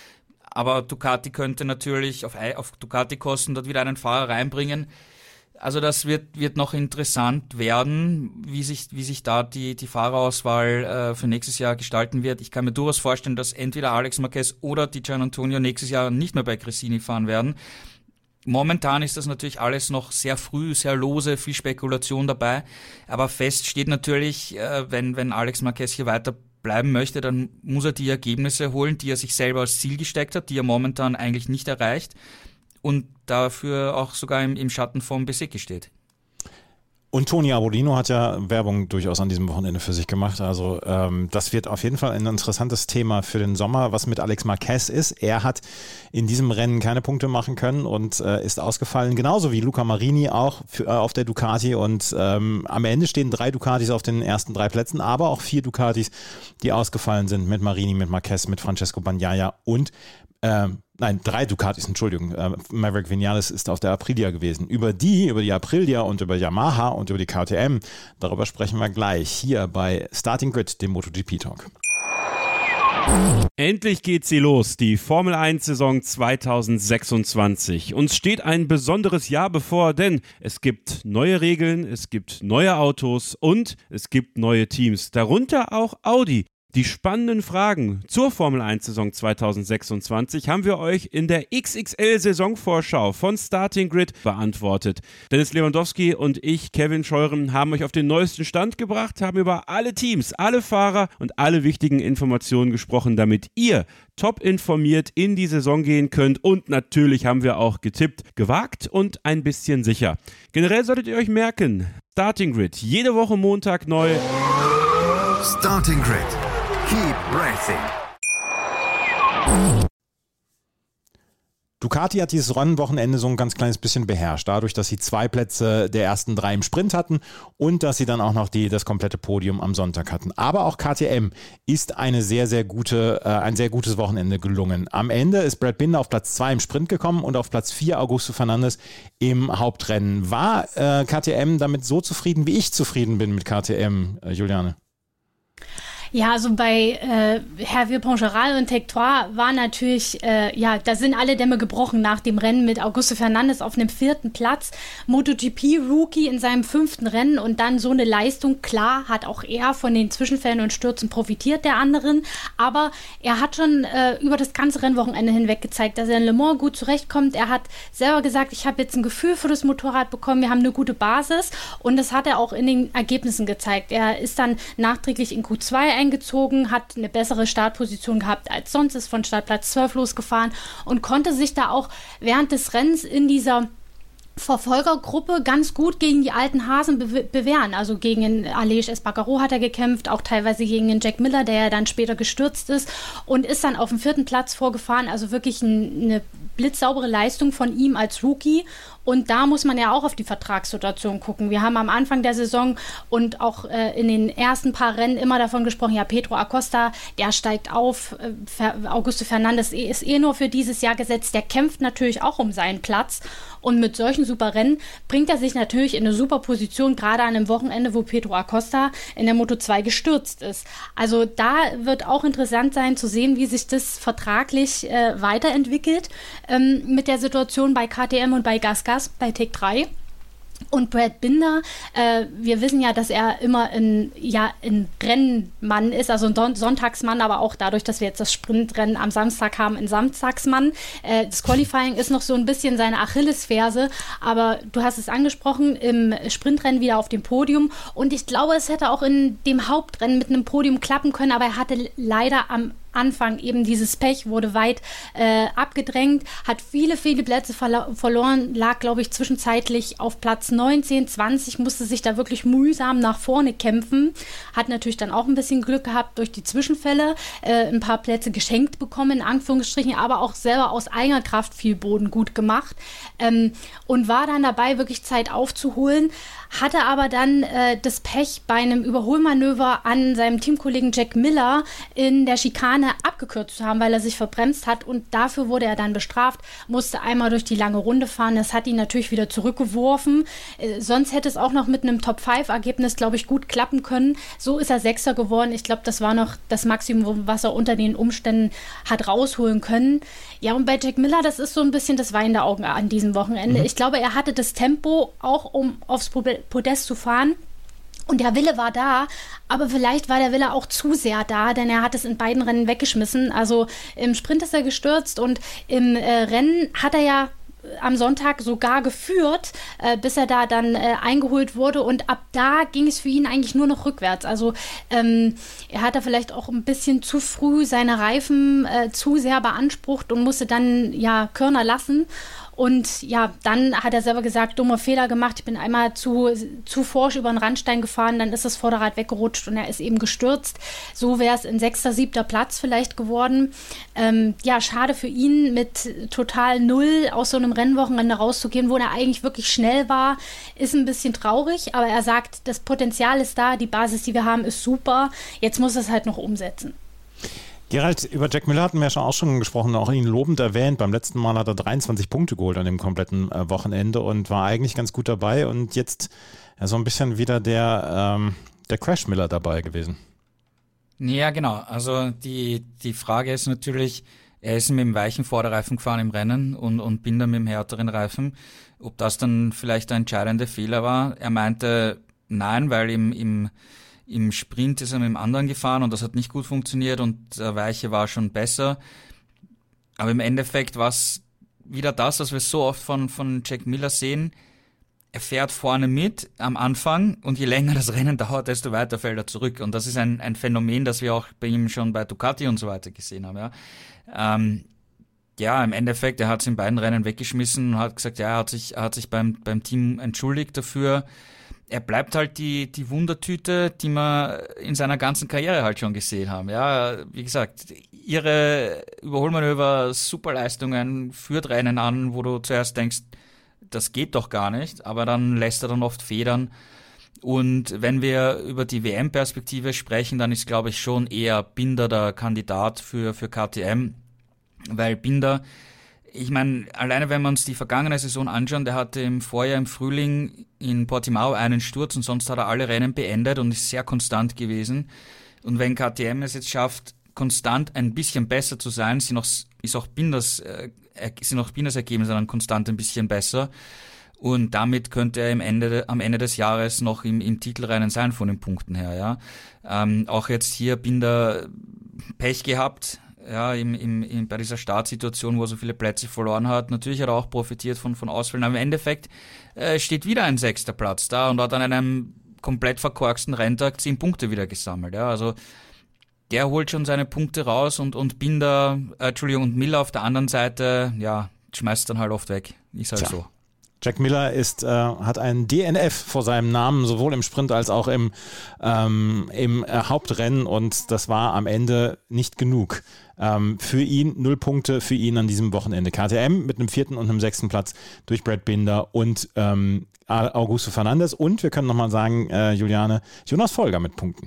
aber Ducati könnte natürlich auf, auf Ducati-Kosten dort wieder einen Fahrer reinbringen. Also das wird wird noch interessant werden, wie sich wie sich da die die Fahrerauswahl äh, für nächstes Jahr gestalten wird. Ich kann mir durchaus vorstellen, dass entweder Alex Marquez oder die Gian Antonio nächstes Jahr nicht mehr bei Gresini fahren werden. Momentan ist das natürlich alles noch sehr früh, sehr lose, viel Spekulation dabei. Aber fest steht natürlich, äh, wenn wenn Alex Marquez hier weiter bleiben möchte, dann muss er die Ergebnisse holen, die er sich selber als Ziel gesteckt hat, die er momentan eigentlich nicht erreicht. Und dafür auch sogar im, im Schatten vom Bezzecchi steht. Und Tony Arbolino hat ja Werbung durchaus an diesem Wochenende für sich gemacht. Also ähm, das wird auf jeden Fall ein interessantes Thema für den Sommer, was mit Alex Marquez ist. Er hat in diesem Rennen keine Punkte machen können und äh, ist ausgefallen, genauso wie Luca Marini auch für, äh, auf der Ducati. Und ähm, am Ende stehen drei Ducatis auf den ersten drei Plätzen, aber auch vier Ducatis, die ausgefallen sind mit Marini, mit Marquez, mit Francesco Bagnaia und ähm, Nein, drei Ducatis, Entschuldigung. Äh, Maverick Vinales ist auf der Aprilia gewesen. Über die, über die Aprilia und über Yamaha und über die K T M, darüber sprechen wir gleich hier bei Starting Grid, dem MotoGP-Talk. Endlich geht sie los, die Formel eins Saison zwanzig sechsundzwanzig. Uns steht ein besonderes Jahr bevor, denn es gibt neue Regeln, es gibt neue Autos und es gibt neue Teams, darunter auch Audi. Die spannenden Fragen zur Formel eins Saison zwanzig sechsundzwanzig haben wir euch in der X X L-Saisonvorschau von Starting Grid beantwortet. Dennis Lewandowski und ich, Kevin Scheuren, haben euch auf den neuesten Stand gebracht, haben über alle Teams, alle Fahrer und alle wichtigen Informationen gesprochen, damit ihr top informiert in die Saison gehen könnt. Und natürlich haben wir auch getippt, gewagt und ein bisschen sicher. Generell solltet ihr euch merken, Starting Grid, jede Woche Montag neu. Starting Grid. Keep racing. Ducati hat dieses Rennwochenende so ein ganz kleines bisschen beherrscht, dadurch, dass sie zwei Plätze der ersten drei im Sprint hatten und dass sie dann auch noch die, das komplette Podium am Sonntag hatten. Aber auch K T M ist eine sehr, sehr gute, äh, ein sehr gutes Wochenende gelungen. Am Ende ist Brad Binder auf Platz zwei im Sprint gekommen und auf Platz vier Augusto Fernandes im Hauptrennen. War äh, K T M damit so zufrieden, wie ich zufrieden bin mit K T M, äh, Juliane? Ja, also bei äh, Hervé Poncharal und Tectoire war natürlich, äh, ja, da sind alle Dämme gebrochen nach dem Rennen mit Augusto Fernandes auf einem vierten Platz. MotoGP-Rookie in seinem fünften Rennen und dann so eine Leistung. Klar hat auch er von den Zwischenfällen und Stürzen profitiert, der anderen. Aber er hat schon äh, über das ganze Rennwochenende hinweg gezeigt, dass er in Le Mans gut zurechtkommt. Er hat selber gesagt, ich habe jetzt ein Gefühl für das Motorrad bekommen, wir haben eine gute Basis. Und das hat er auch in den Ergebnissen gezeigt. Er ist dann nachträglich in Q zwei eingezogen, hat eine bessere Startposition gehabt als sonst, ist von Startplatz zwölf losgefahren und konnte sich da auch während des Rennens in dieser Verfolgergruppe ganz gut gegen die alten Hasen be- bewähren. Also gegen den Aleix Espargaro hat er gekämpft, auch teilweise gegen den Jack Miller, der ja dann später gestürzt ist und ist dann auf dem vierten Platz vorgefahren. Also wirklich ein, eine blitzsaubere Leistung von ihm als Rookie. Und da muss man ja auch auf die Vertragssituation gucken. Wir haben am Anfang der Saison und auch äh, in den ersten paar Rennen immer davon gesprochen, ja, Pedro Acosta, der steigt auf, äh, Augusto Fernandes ist eh nur für dieses Jahr gesetzt, der kämpft natürlich auch um seinen Platz. Und mit solchen super Rennen bringt er sich natürlich in eine super Position, gerade an einem Wochenende, wo Pedro Acosta in der Moto zwei gestürzt ist. Also da wird auch interessant sein zu sehen, wie sich das vertraglich äh, weiterentwickelt ähm, mit der Situation bei K T M und bei GasGas bei Tech drei. Und Brad Binder, äh, wir wissen ja, dass er immer ein, ja, ein Rennmann ist, also ein Don- Sonntagsmann, aber auch dadurch, dass wir jetzt das Sprintrennen am Samstag haben, ein Samstagsmann. Äh, das Qualifying ist noch so ein bisschen seine Achillesferse, aber du hast es angesprochen, im Sprintrennen wieder auf dem Podium und ich glaube, es hätte auch in dem Hauptrennen mit einem Podium klappen können, aber er hatte leider am Anfang eben dieses Pech, wurde weit äh, abgedrängt, hat viele, viele Plätze verlo- verloren, lag, glaube ich, zwischenzeitlich auf Platz neunzehn, zwanzig, musste sich da wirklich mühsam nach vorne kämpfen, hat natürlich dann auch ein bisschen Glück gehabt durch die Zwischenfälle, äh, ein paar Plätze geschenkt bekommen, in Anführungsstrichen, aber auch selber aus eigener Kraft viel Boden gut gemacht ähm, und war dann dabei, wirklich Zeit aufzuholen, hatte aber dann äh, das Pech bei einem Überholmanöver an seinem Teamkollegen Jack Miller in der Schikane vorne abgekürzt zu haben, weil er sich verbremst hat und dafür wurde er dann bestraft, musste einmal durch die lange Runde fahren. Das hat ihn natürlich wieder zurückgeworfen. Äh, sonst hätte es auch noch mit einem Top fünf Ergebnis, glaube ich, gut klappen können. So ist er Sechster geworden. Ich glaube, das war noch das Maximum, was er unter den Umständen hat rausholen können. Ja, und bei Jack Miller, das ist so ein bisschen das weinende Auge an diesem Wochenende. Mhm. Ich glaube, er hatte das Tempo, auch um aufs Podest zu fahren. Und der Wille war da, aber vielleicht war der Wille auch zu sehr da, denn er hat es in beiden Rennen weggeschmissen. Also im Sprint ist er gestürzt und im äh, Rennen hat er ja am Sonntag sogar geführt, äh, bis er da dann äh, eingeholt wurde und ab da ging es für ihn eigentlich nur noch rückwärts. Also ähm, er hat da vielleicht auch ein bisschen zu früh seine Reifen äh, zu sehr beansprucht und musste dann ja Körner lassen. Und ja, dann hat er selber gesagt, dummer Fehler gemacht. Ich bin einmal zu, zu forsch über den Randstein gefahren, dann ist das Vorderrad weggerutscht und er ist eben gestürzt. So wäre es in sechster, siebter Platz vielleicht geworden. Ähm, ja, schade für ihn, mit total null aus so einem Rennwochenende rauszugehen, wo er eigentlich wirklich schnell war, ist ein bisschen traurig. Aber er sagt, das Potenzial ist da, die Basis, die wir haben, ist super. Jetzt muss er es halt noch umsetzen. Gerald, über Jack Miller hatten wir ja schon auch schon gesprochen, auch ihn lobend erwähnt. Beim letzten Mal hat er dreiundzwanzig Punkte geholt an dem kompletten äh, Wochenende und war eigentlich ganz gut dabei und jetzt ja, so ein bisschen wieder der, ähm, der Crash Miller dabei gewesen. Ja, genau. Also die, die Frage ist natürlich, er ist mit dem weichen Vorderreifen gefahren im Rennen und, und Binder mit dem härteren Reifen. Ob das dann vielleicht der entscheidende Fehler war? Er meinte nein, weil im, im Im Sprint ist er mit dem anderen gefahren und das hat nicht gut funktioniert und der Weiche war schon besser. Aber im Endeffekt war es wieder das, was wir so oft von, von Jack Miller sehen. Er fährt vorne mit am Anfang und je länger das Rennen dauert, desto weiter fällt er zurück. Und das ist ein, ein Phänomen, das wir auch bei ihm schon bei Ducati und so weiter gesehen haben. Ja, ähm, ja im Endeffekt, er hat es in beiden Rennen weggeschmissen und hat gesagt, ja, er hat sich, er hat sich beim, beim Team entschuldigt dafür. Er bleibt halt die, die Wundertüte, die wir in seiner ganzen Karriere halt schon gesehen haben. Ja, wie gesagt, ihre Überholmanöver, Superleistungen, führt Rennen an, wo du zuerst denkst, das geht doch gar nicht, aber dann lässt er dann oft federn. Und wenn wir über die W M-Perspektive sprechen, dann ist, glaube ich, schon eher Binder der Kandidat für, für K T M, weil Binder, ich meine, alleine wenn wir uns die vergangene Saison anschauen, der hatte im Vorjahr, im Frühling in Portimao einen Sturz und sonst hat er alle Rennen beendet und ist sehr konstant gewesen. Und wenn K T M es jetzt schafft, konstant ein bisschen besser zu sein, sind auch, ist auch Binders, äh, sind auch Binders Ergebnisse dann konstant ein bisschen besser. Und damit könnte er im Ende, am Ende des Jahres noch im, im Titelrennen sein von den Punkten her. Ja, ähm, auch jetzt hier Binder Pech gehabt. Ja, im, im, im, bei dieser Startsituation, wo er so viele Plätze verloren hat. Natürlich hat er auch profitiert von, von Ausfällen, aber im Endeffekt äh, steht wieder ein sechster Platz da und hat an einem komplett verkorksten Renntag zehn Punkte wieder gesammelt. Ja, also der holt schon seine Punkte raus und, und Binder, äh, Entschuldigung, und Miller auf der anderen Seite, ja, schmeißt dann halt oft weg. Ist halt Tja. so. Jack Miller ist, äh, hat einen D N F vor seinem Namen, sowohl im Sprint als auch im, ähm, im äh, Hauptrennen und das war am Ende nicht genug. Ähm, für ihn, null Punkte für ihn an diesem Wochenende. K T M mit einem vierten und einem sechsten Platz durch Brad Binder und ähm, Augusto Fernandes und wir können nochmal sagen, äh, Juliane, Jonas Folger mit Punkten.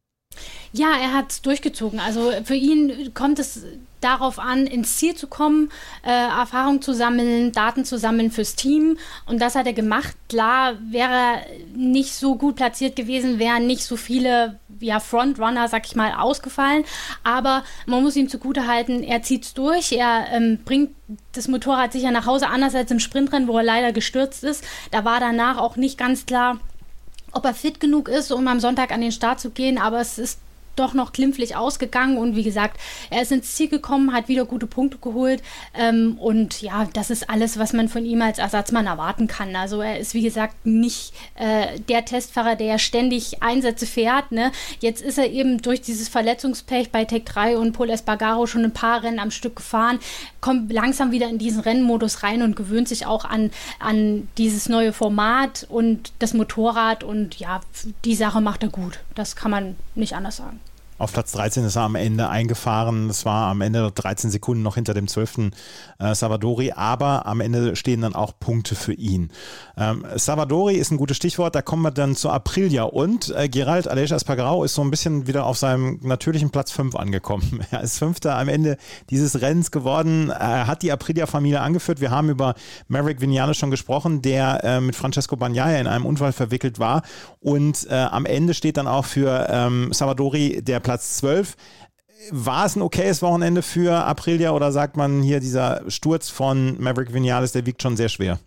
Ja, er hat es durchgezogen. Also für ihn kommt es darauf an, ins Ziel zu kommen, äh, Erfahrung zu sammeln, Daten zu sammeln fürs Team. Und das hat er gemacht. Klar wäre er nicht so gut platziert gewesen, wären nicht so viele ja, Frontrunner, sag ich mal, ausgefallen. Aber man muss ihm zugutehalten, er zieht es durch. Er ähm, bringt das Motorrad sicher nach Hause, anders als im Sprintrennen, wo er leider gestürzt ist. Da war danach auch nicht ganz klar, ob er fit genug ist, um am Sonntag an den Start zu gehen. Aber es ist doch noch glimpflich ausgegangen und wie gesagt, er ist ins Ziel gekommen, hat wieder gute Punkte geholt ähm, und ja, das ist alles, was man von ihm als Ersatzmann erwarten kann. Also er ist wie gesagt nicht äh, der Testfahrer, der ständig Einsätze fährt. Ne? Jetzt ist er eben durch dieses Verletzungspech bei Tech drei und Pol Espargaro schon ein paar Rennen am Stück gefahren, kommt langsam wieder in diesen Rennmodus rein und gewöhnt sich auch an, an dieses neue Format und das Motorrad und ja, die Sache macht er gut. Das kann man nicht anders sagen. Auf Platz dreizehn ist er am Ende eingefahren. Das war am Ende dreizehn Sekunden noch hinter dem zwölften Äh, Savadori, aber am Ende stehen dann auch Punkte für ihn. Ähm, Savadori ist ein gutes Stichwort, da kommen wir dann zu Aprilia und äh, Gerald Aleix Espargaró ist so ein bisschen wieder auf seinem natürlichen Platz fünf angekommen. Er ist Fünfter am Ende dieses Rennens geworden. Er hat die Aprilia-Familie angeführt. Wir haben über Maverick Viñales schon gesprochen, der äh, mit Francesco Bagnaia in einem Unfall verwickelt war und äh, am Ende steht dann auch für ähm, Savadori der Platz zwölf. War es ein okayes Wochenende für Aprilia oder sagt man hier, dieser Sturz von Maverick Viñales, der wiegt schon sehr schwer?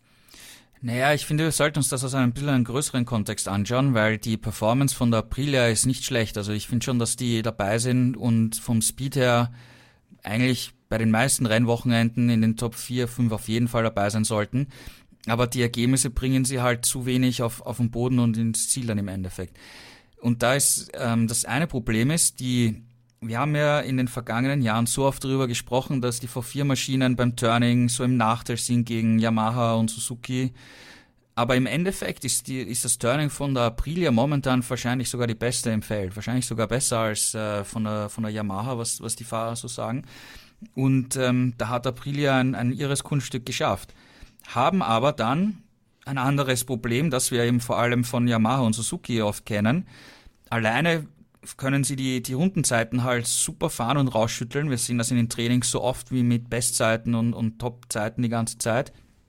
Naja, ich finde, wir sollten uns das aus einem bisschen einem größeren Kontext anschauen, weil die Performance von der Aprilia ist nicht schlecht. Also ich finde schon, dass die dabei sind und vom Speed her eigentlich bei den meisten Rennwochenenden in den Top vier, fünf auf jeden Fall dabei sein sollten. Aber die Ergebnisse bringen sie halt zu wenig auf, auf den Boden und ins Ziel dann im Endeffekt. Und da ist ähm, das eine Problem ist, die wir haben ja in den vergangenen Jahren so oft darüber gesprochen, dass die V vier Maschinen beim Turning so im Nachteil sind gegen Yamaha und Suzuki. Aber im Endeffekt ist, die, ist das Turning von der Aprilia momentan wahrscheinlich sogar die beste im Feld. Wahrscheinlich sogar besser als äh, von, der, von der Yamaha, was, was die Fahrer so sagen. Und ähm, da hat Aprilia ein, ein irres Kunststück geschafft. Haben aber dann ein anderes Problem, das wir eben vor allem von Yamaha und Suzuki oft kennen. Alleine können sie die, die Rundenzeiten halt super fahren und rausschütteln. Wir sehen das in den Trainings so oft wie mit Bestzeiten und, und Topzeiten die ganze Zeit.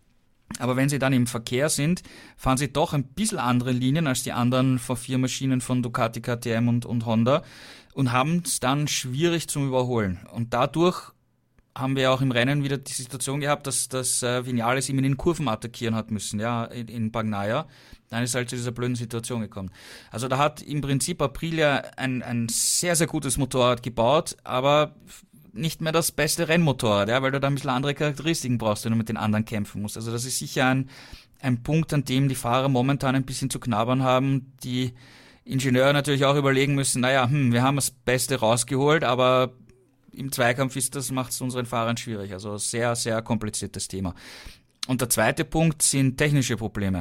Aber wenn sie dann im Verkehr sind, fahren sie doch ein bisschen andere Linien als die anderen V vier Maschinen von Ducati, K T M und, und Honda und haben es dann schwierig zum Überholen. Und dadurch haben wir auch im Rennen wieder die Situation gehabt, dass, dass äh, Viñales ihm in den Kurven attackieren hat müssen, ja, in, in Bagnaia. Dann ist halt zu dieser blöden Situation gekommen. Also da hat im Prinzip Aprilia ein, ein sehr, sehr gutes Motorrad gebaut, aber nicht mehr das beste Rennmotorrad, ja, weil du da ein bisschen andere Charakteristiken brauchst, wenn du mit den anderen kämpfen musst. Also das ist sicher ein, ein Punkt, an dem die Fahrer momentan ein bisschen zu knabbern haben, die Ingenieure natürlich auch überlegen müssen, naja, hm, wir haben das Beste rausgeholt, aber im Zweikampf ist das, macht es unseren Fahrern schwierig. Also sehr, sehr kompliziertes Thema. Und der zweite Punkt sind technische Probleme.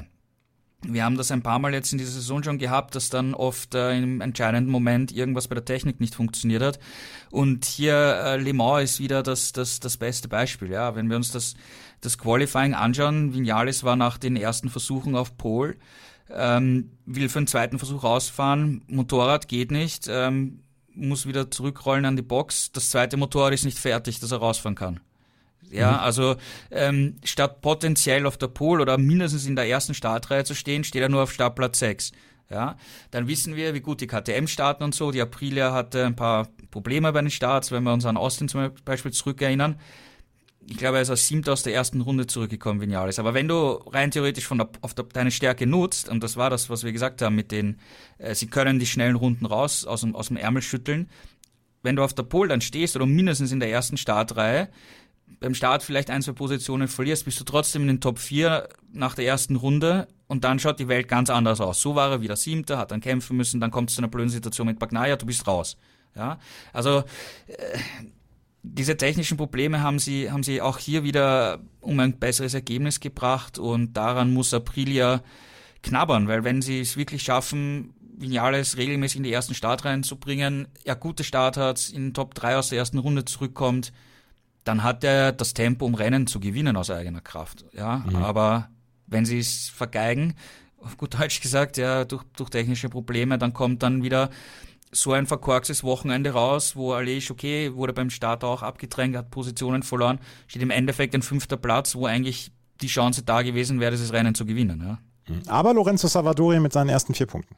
Wir haben das ein paar Mal jetzt in dieser Saison schon gehabt, dass dann oft äh, im entscheidenden Moment irgendwas bei der Technik nicht funktioniert hat. Und hier äh, Le Mans ist wieder das, das, das beste Beispiel. Ja, wenn wir uns das, das Qualifying anschauen, Viñales war nach den ersten Versuchen auf Pole, ähm, will für den zweiten Versuch rausfahren, Motorrad geht nicht, ähm, muss wieder zurückrollen an die Box. Das zweite Motorrad ist nicht fertig, dass er rausfahren kann. Ja, mhm. also ähm, statt potenziell auf der Pole oder mindestens in der ersten Startreihe zu stehen, steht er nur auf Startplatz sechs. Ja, dann wissen wir, wie gut die K T M starten und so. Die Aprilia hatte ein paar Probleme bei den Starts, wenn wir uns an Austin zum Beispiel zurückerinnern. Ich glaube, er ist als Siebter aus der ersten Runde zurückgekommen, Viñales. Aber wenn du rein theoretisch von der, auf der, deine Stärke nutzt, und das war das, was wir gesagt haben mit den, äh, sie können die schnellen Runden raus, aus dem, aus dem Ärmel schütteln. Wenn du auf der Pole dann stehst oder mindestens in der ersten Startreihe, beim Start vielleicht ein, zwei Positionen verlierst, bist du trotzdem in den Top vier nach der ersten Runde und dann schaut die Welt ganz anders aus. So war er wieder Siebter, hat dann kämpfen müssen, dann kommt es zu einer blöden Situation mit Bagnaia, du bist raus. Ja, also äh, diese technischen Probleme haben sie, haben sie auch hier wieder um ein besseres Ergebnis gebracht und daran muss Aprilia knabbern, weil wenn sie es wirklich schaffen, Viñales regelmäßig in die ersten Startreihen zu bringen, er gute Start hat, in den Top drei aus der ersten Runde zurückkommt, dann hat er das Tempo, um Rennen zu gewinnen aus eigener Kraft. Ja, mhm. Aber wenn sie es vergeigen, auf gut Deutsch gesagt, ja, durch, durch technische Probleme, dann kommt dann wieder so ein verkorkstes Wochenende raus, wo Aleix, okay, wurde beim Start auch abgedrängt, hat Positionen verloren, steht im Endeffekt ein fünfter Platz, wo eigentlich die Chance da gewesen wäre, dieses Rennen zu gewinnen. Ja. Aber Lorenzo Savadori mit seinen ersten vier Punkten.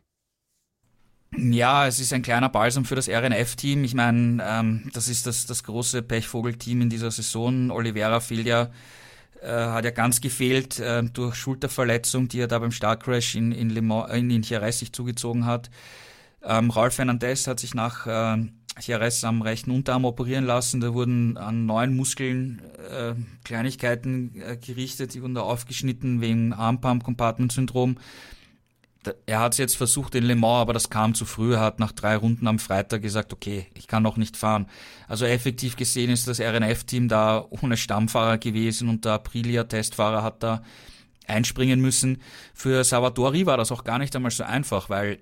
Ja, es ist ein kleiner Balsam für das R N F-Team. Ich meine, ähm, das ist das, das große Pechvogel-Team in dieser Saison. Oliveira fehlt ja, äh, hat ja ganz gefehlt äh, durch Schulterverletzung, die er da beim Startcrash in, in, Le Mans, in, in Jerez sich zugezogen hat. Ähm, Raul Fernandez hat sich nach äh, Jerez am rechten Unterarm operieren lassen. Da wurden an neuen Muskeln äh, Kleinigkeiten äh, gerichtet, die wurden da aufgeschnitten wegen Armpump-Compartment-Syndrom. Er hat es jetzt versucht in Le Mans, aber das kam zu früh. Er hat nach drei Runden am Freitag gesagt, okay, ich kann noch nicht fahren. Also effektiv gesehen ist das R N F-Team da ohne Stammfahrer gewesen und der Aprilia-Testfahrer hat da einspringen müssen. Für Savadori war das auch gar nicht einmal so einfach, weil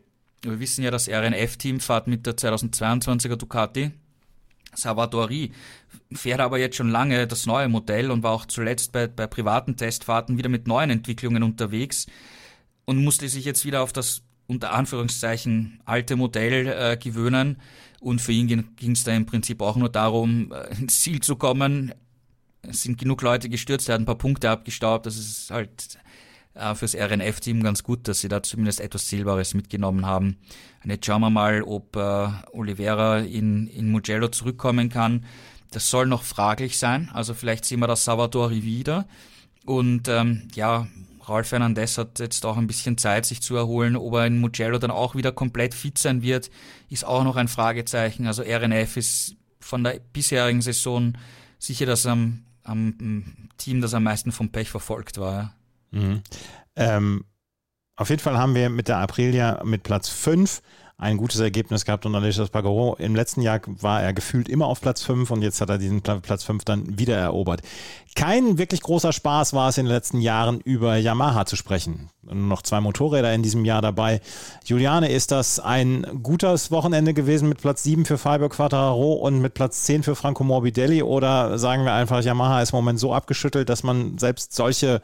Wir wissen ja, das R N F-Team fährt mit der zweitausendzweiundzwanziger Ducati. Savadori fährt aber jetzt schon lange das neue Modell und war auch zuletzt bei, bei privaten Testfahrten wieder mit neuen Entwicklungen unterwegs und musste sich jetzt wieder auf das unter Anführungszeichen alte Modell äh, gewöhnen. Und für ihn ging es da im Prinzip auch nur darum, äh, ins Ziel zu kommen. Es sind genug Leute gestürzt, er hat ein paar Punkte abgestaubt. Das ist halt äh, fürs R N F-Team ganz gut, dass sie da zumindest etwas Zählbares mitgenommen haben. Und jetzt schauen wir mal, ob äh, Oliveira in, in Mugello zurückkommen kann. Das soll noch fraglich sein. Also vielleicht sehen wir das Savadori wieder. Und ähm, ja, Raul Fernandez hat jetzt auch ein bisschen Zeit, sich zu erholen. Ob er in Mugello dann auch wieder komplett fit sein wird, ist auch noch ein Fragezeichen. Also R N F ist von der bisherigen Saison sicher das am, am Team, das am meisten vom Pech verfolgt war. Ja. Mhm. Ähm, auf jeden Fall haben wir mit der Aprilia mit Platz fünf ein gutes Ergebnis gehabt und Aleix Espargaró. Im letzten Jahr war er gefühlt immer auf Platz fünf und jetzt hat er diesen Platz fünf dann wieder erobert. Kein wirklich großer Spaß war es in den letzten Jahren, über Yamaha zu sprechen. Nur noch zwei Motorräder in diesem Jahr dabei. Juliane, ist das ein gutes Wochenende gewesen mit Platz sieben für Fabio Quartararo und mit Platz zehn für Franco Morbidelli, oder sagen wir einfach, Yamaha ist im Moment so abgeschüttelt, dass man selbst solche,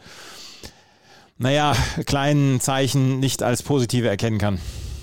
naja, kleinen Zeichen nicht als positive erkennen kann?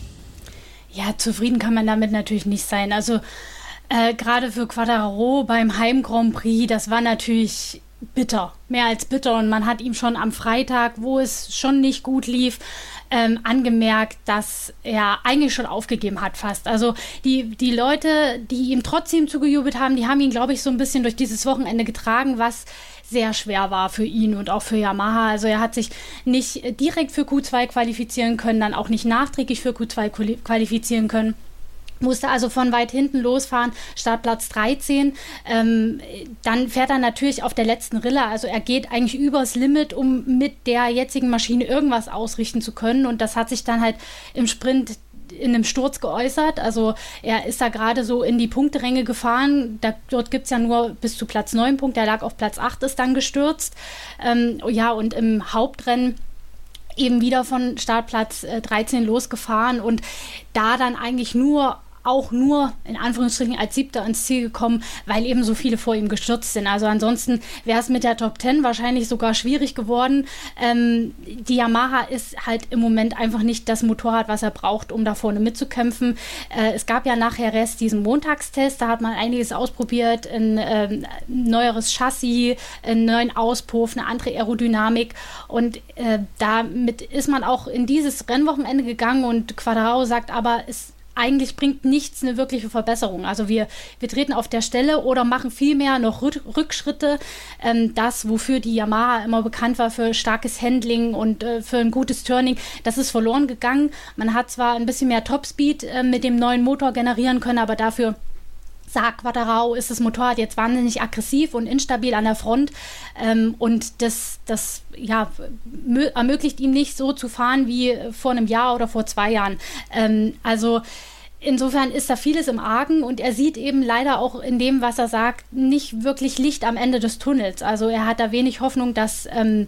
Ja, zufrieden kann man damit natürlich nicht sein. Also äh, gerade für Quartararo beim Heim Grand Prix, das war natürlich bitter, mehr als bitter. Und man hat ihm schon am Freitag, wo es schon nicht gut lief, ähm, angemerkt, dass er eigentlich schon aufgegeben hat fast. Also die, die Leute, die ihm trotzdem zugejubelt haben, die haben ihn, glaube ich, so ein bisschen durch dieses Wochenende getragen, was sehr schwer war für ihn und auch für Yamaha. Also er hat sich nicht direkt für Q zwei qualifizieren können, dann auch nicht nachträglich für Q zwei qualifizieren können. Musste also von weit hinten losfahren, Startplatz dreizehn. Ähm, dann fährt er natürlich auf der letzten Rille, also er geht eigentlich übers Limit, um mit der jetzigen Maschine irgendwas ausrichten zu können. Und das hat sich dann halt im Sprint in einem Sturz geäußert. Also er ist da gerade so in die Punkteränge gefahren. Da, dort gibt es ja nur bis zu Platz neun Punkte. Er lag auf Platz acht, ist dann gestürzt. Ähm, ja, und im Hauptrennen eben wieder von Startplatz äh, dreizehn losgefahren und da dann eigentlich nur auch nur in Anführungsstrichen als Siebter ins Ziel gekommen, weil eben so viele vor ihm gestürzt sind. Also ansonsten wäre es mit der Top Ten wahrscheinlich sogar schwierig geworden. Ähm, die Yamaha ist halt im Moment einfach nicht das Motorrad, was er braucht, um da vorne mitzukämpfen. Äh, es gab ja nachher erst diesen Montagstest, da hat man einiges ausprobiert, ein äh, neueres Chassis, einen neuen Auspuff, eine andere Aerodynamik und äh, damit ist man auch in dieses Rennwochenende gegangen und Quartararo sagt aber, es eigentlich bringt nichts eine wirkliche Verbesserung. Also wir, wir treten auf der Stelle oder machen vielmehr noch Rückschritte. Ähm, das, wofür die Yamaha immer bekannt war, für starkes Handling und äh, für ein gutes Turning, das ist verloren gegangen. Man hat zwar ein bisschen mehr Topspeed äh, mit dem neuen Motor generieren können, aber dafür, sagt Quartararo, ist das Motorrad jetzt wahnsinnig aggressiv und instabil an der Front ähm, und das, das ja, mö- ermöglicht ihm nicht so zu fahren wie vor einem Jahr oder vor zwei Jahren. Ähm, also insofern ist da vieles im Argen und er sieht eben leider auch in dem, was er sagt, nicht wirklich Licht am Ende des Tunnels. Also er hat da wenig Hoffnung, dass ähm,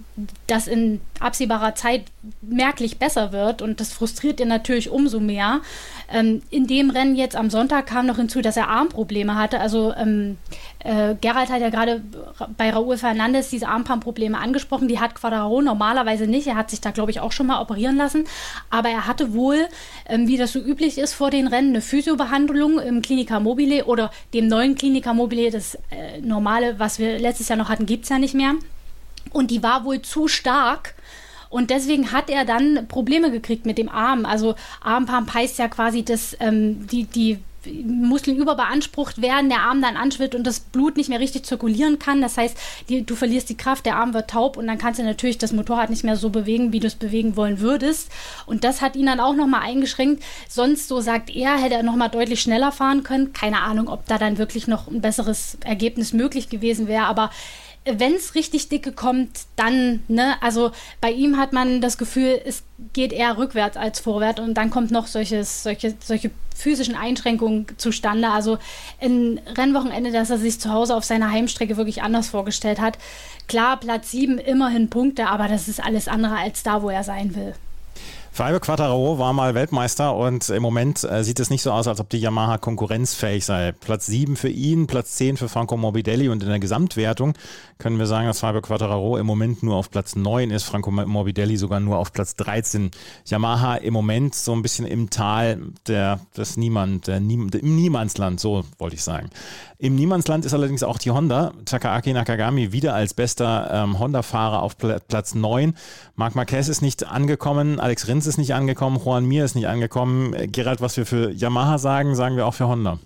das in absehbarer Zeit merklich besser wird und das frustriert ihn natürlich umso mehr. Ähm, in dem Rennen jetzt am Sonntag kam noch hinzu, dass er Armprobleme hatte. Also ähm, äh, Gerald hat ja gerade bei Raúl Fernández diese Armprobleme angesprochen. Die hat Quartararo normalerweise nicht. Er hat sich da, glaube ich, auch schon mal operieren lassen. Aber er hatte wohl, ähm, wie das so üblich ist vor den Rennen, eine Physiobehandlung im Clinica Mobile oder dem neuen Clinica Mobile. Das äh, normale, was wir letztes Jahr noch hatten, gibt es ja nicht mehr. Und die war wohl zu stark und deswegen hat er dann Probleme gekriegt mit dem Arm. Also Armpump heißt ja quasi, dass ähm, die, die Muskeln überbeansprucht werden, der Arm dann anschwillt und das Blut nicht mehr richtig zirkulieren kann. Das heißt, die, du verlierst die Kraft, der Arm wird taub und dann kannst du natürlich das Motorrad nicht mehr so bewegen, wie du es bewegen wollen würdest. Und das hat ihn dann auch nochmal eingeschränkt. Sonst, so sagt er, hätte er nochmal deutlich schneller fahren können. Keine Ahnung, ob da dann wirklich noch ein besseres Ergebnis möglich gewesen wäre, aber wenn es richtig dicke kommt, dann, ne, also bei ihm hat man das Gefühl, es geht eher rückwärts als vorwärts und dann kommt noch solches, solche, solche physischen Einschränkungen zustande. Also ein Rennwochenende, das er sich zu Hause auf seiner Heimstrecke wirklich anders vorgestellt hat. Klar, Platz sieben, immerhin Punkte, aber das ist alles andere als da, wo er sein will. Fabio Quartararo war mal Weltmeister und im Moment äh, sieht es nicht so aus, als ob die Yamaha konkurrenzfähig sei. Platz sieben für ihn, Platz zehn für Franco Morbidelli und in der Gesamtwertung können wir sagen, dass Fabio Quartararo im Moment nur auf Platz neun ist, Franco Morbidelli sogar nur auf Platz dreizehn. Yamaha im Moment so ein bisschen im Tal der, des Niemand, der Niem, im Niemandsland, so wollte ich sagen. Im Niemandsland ist allerdings auch die Honda. Takaaki Nakagami wieder als bester ähm, Honda-Fahrer auf Pl- Platz neun. Marc Marquez ist nicht angekommen, Alex Rins ist nicht angekommen, Juan Mir ist nicht angekommen. Äh, Gerald, was wir für Yamaha sagen, sagen wir auch für Honda.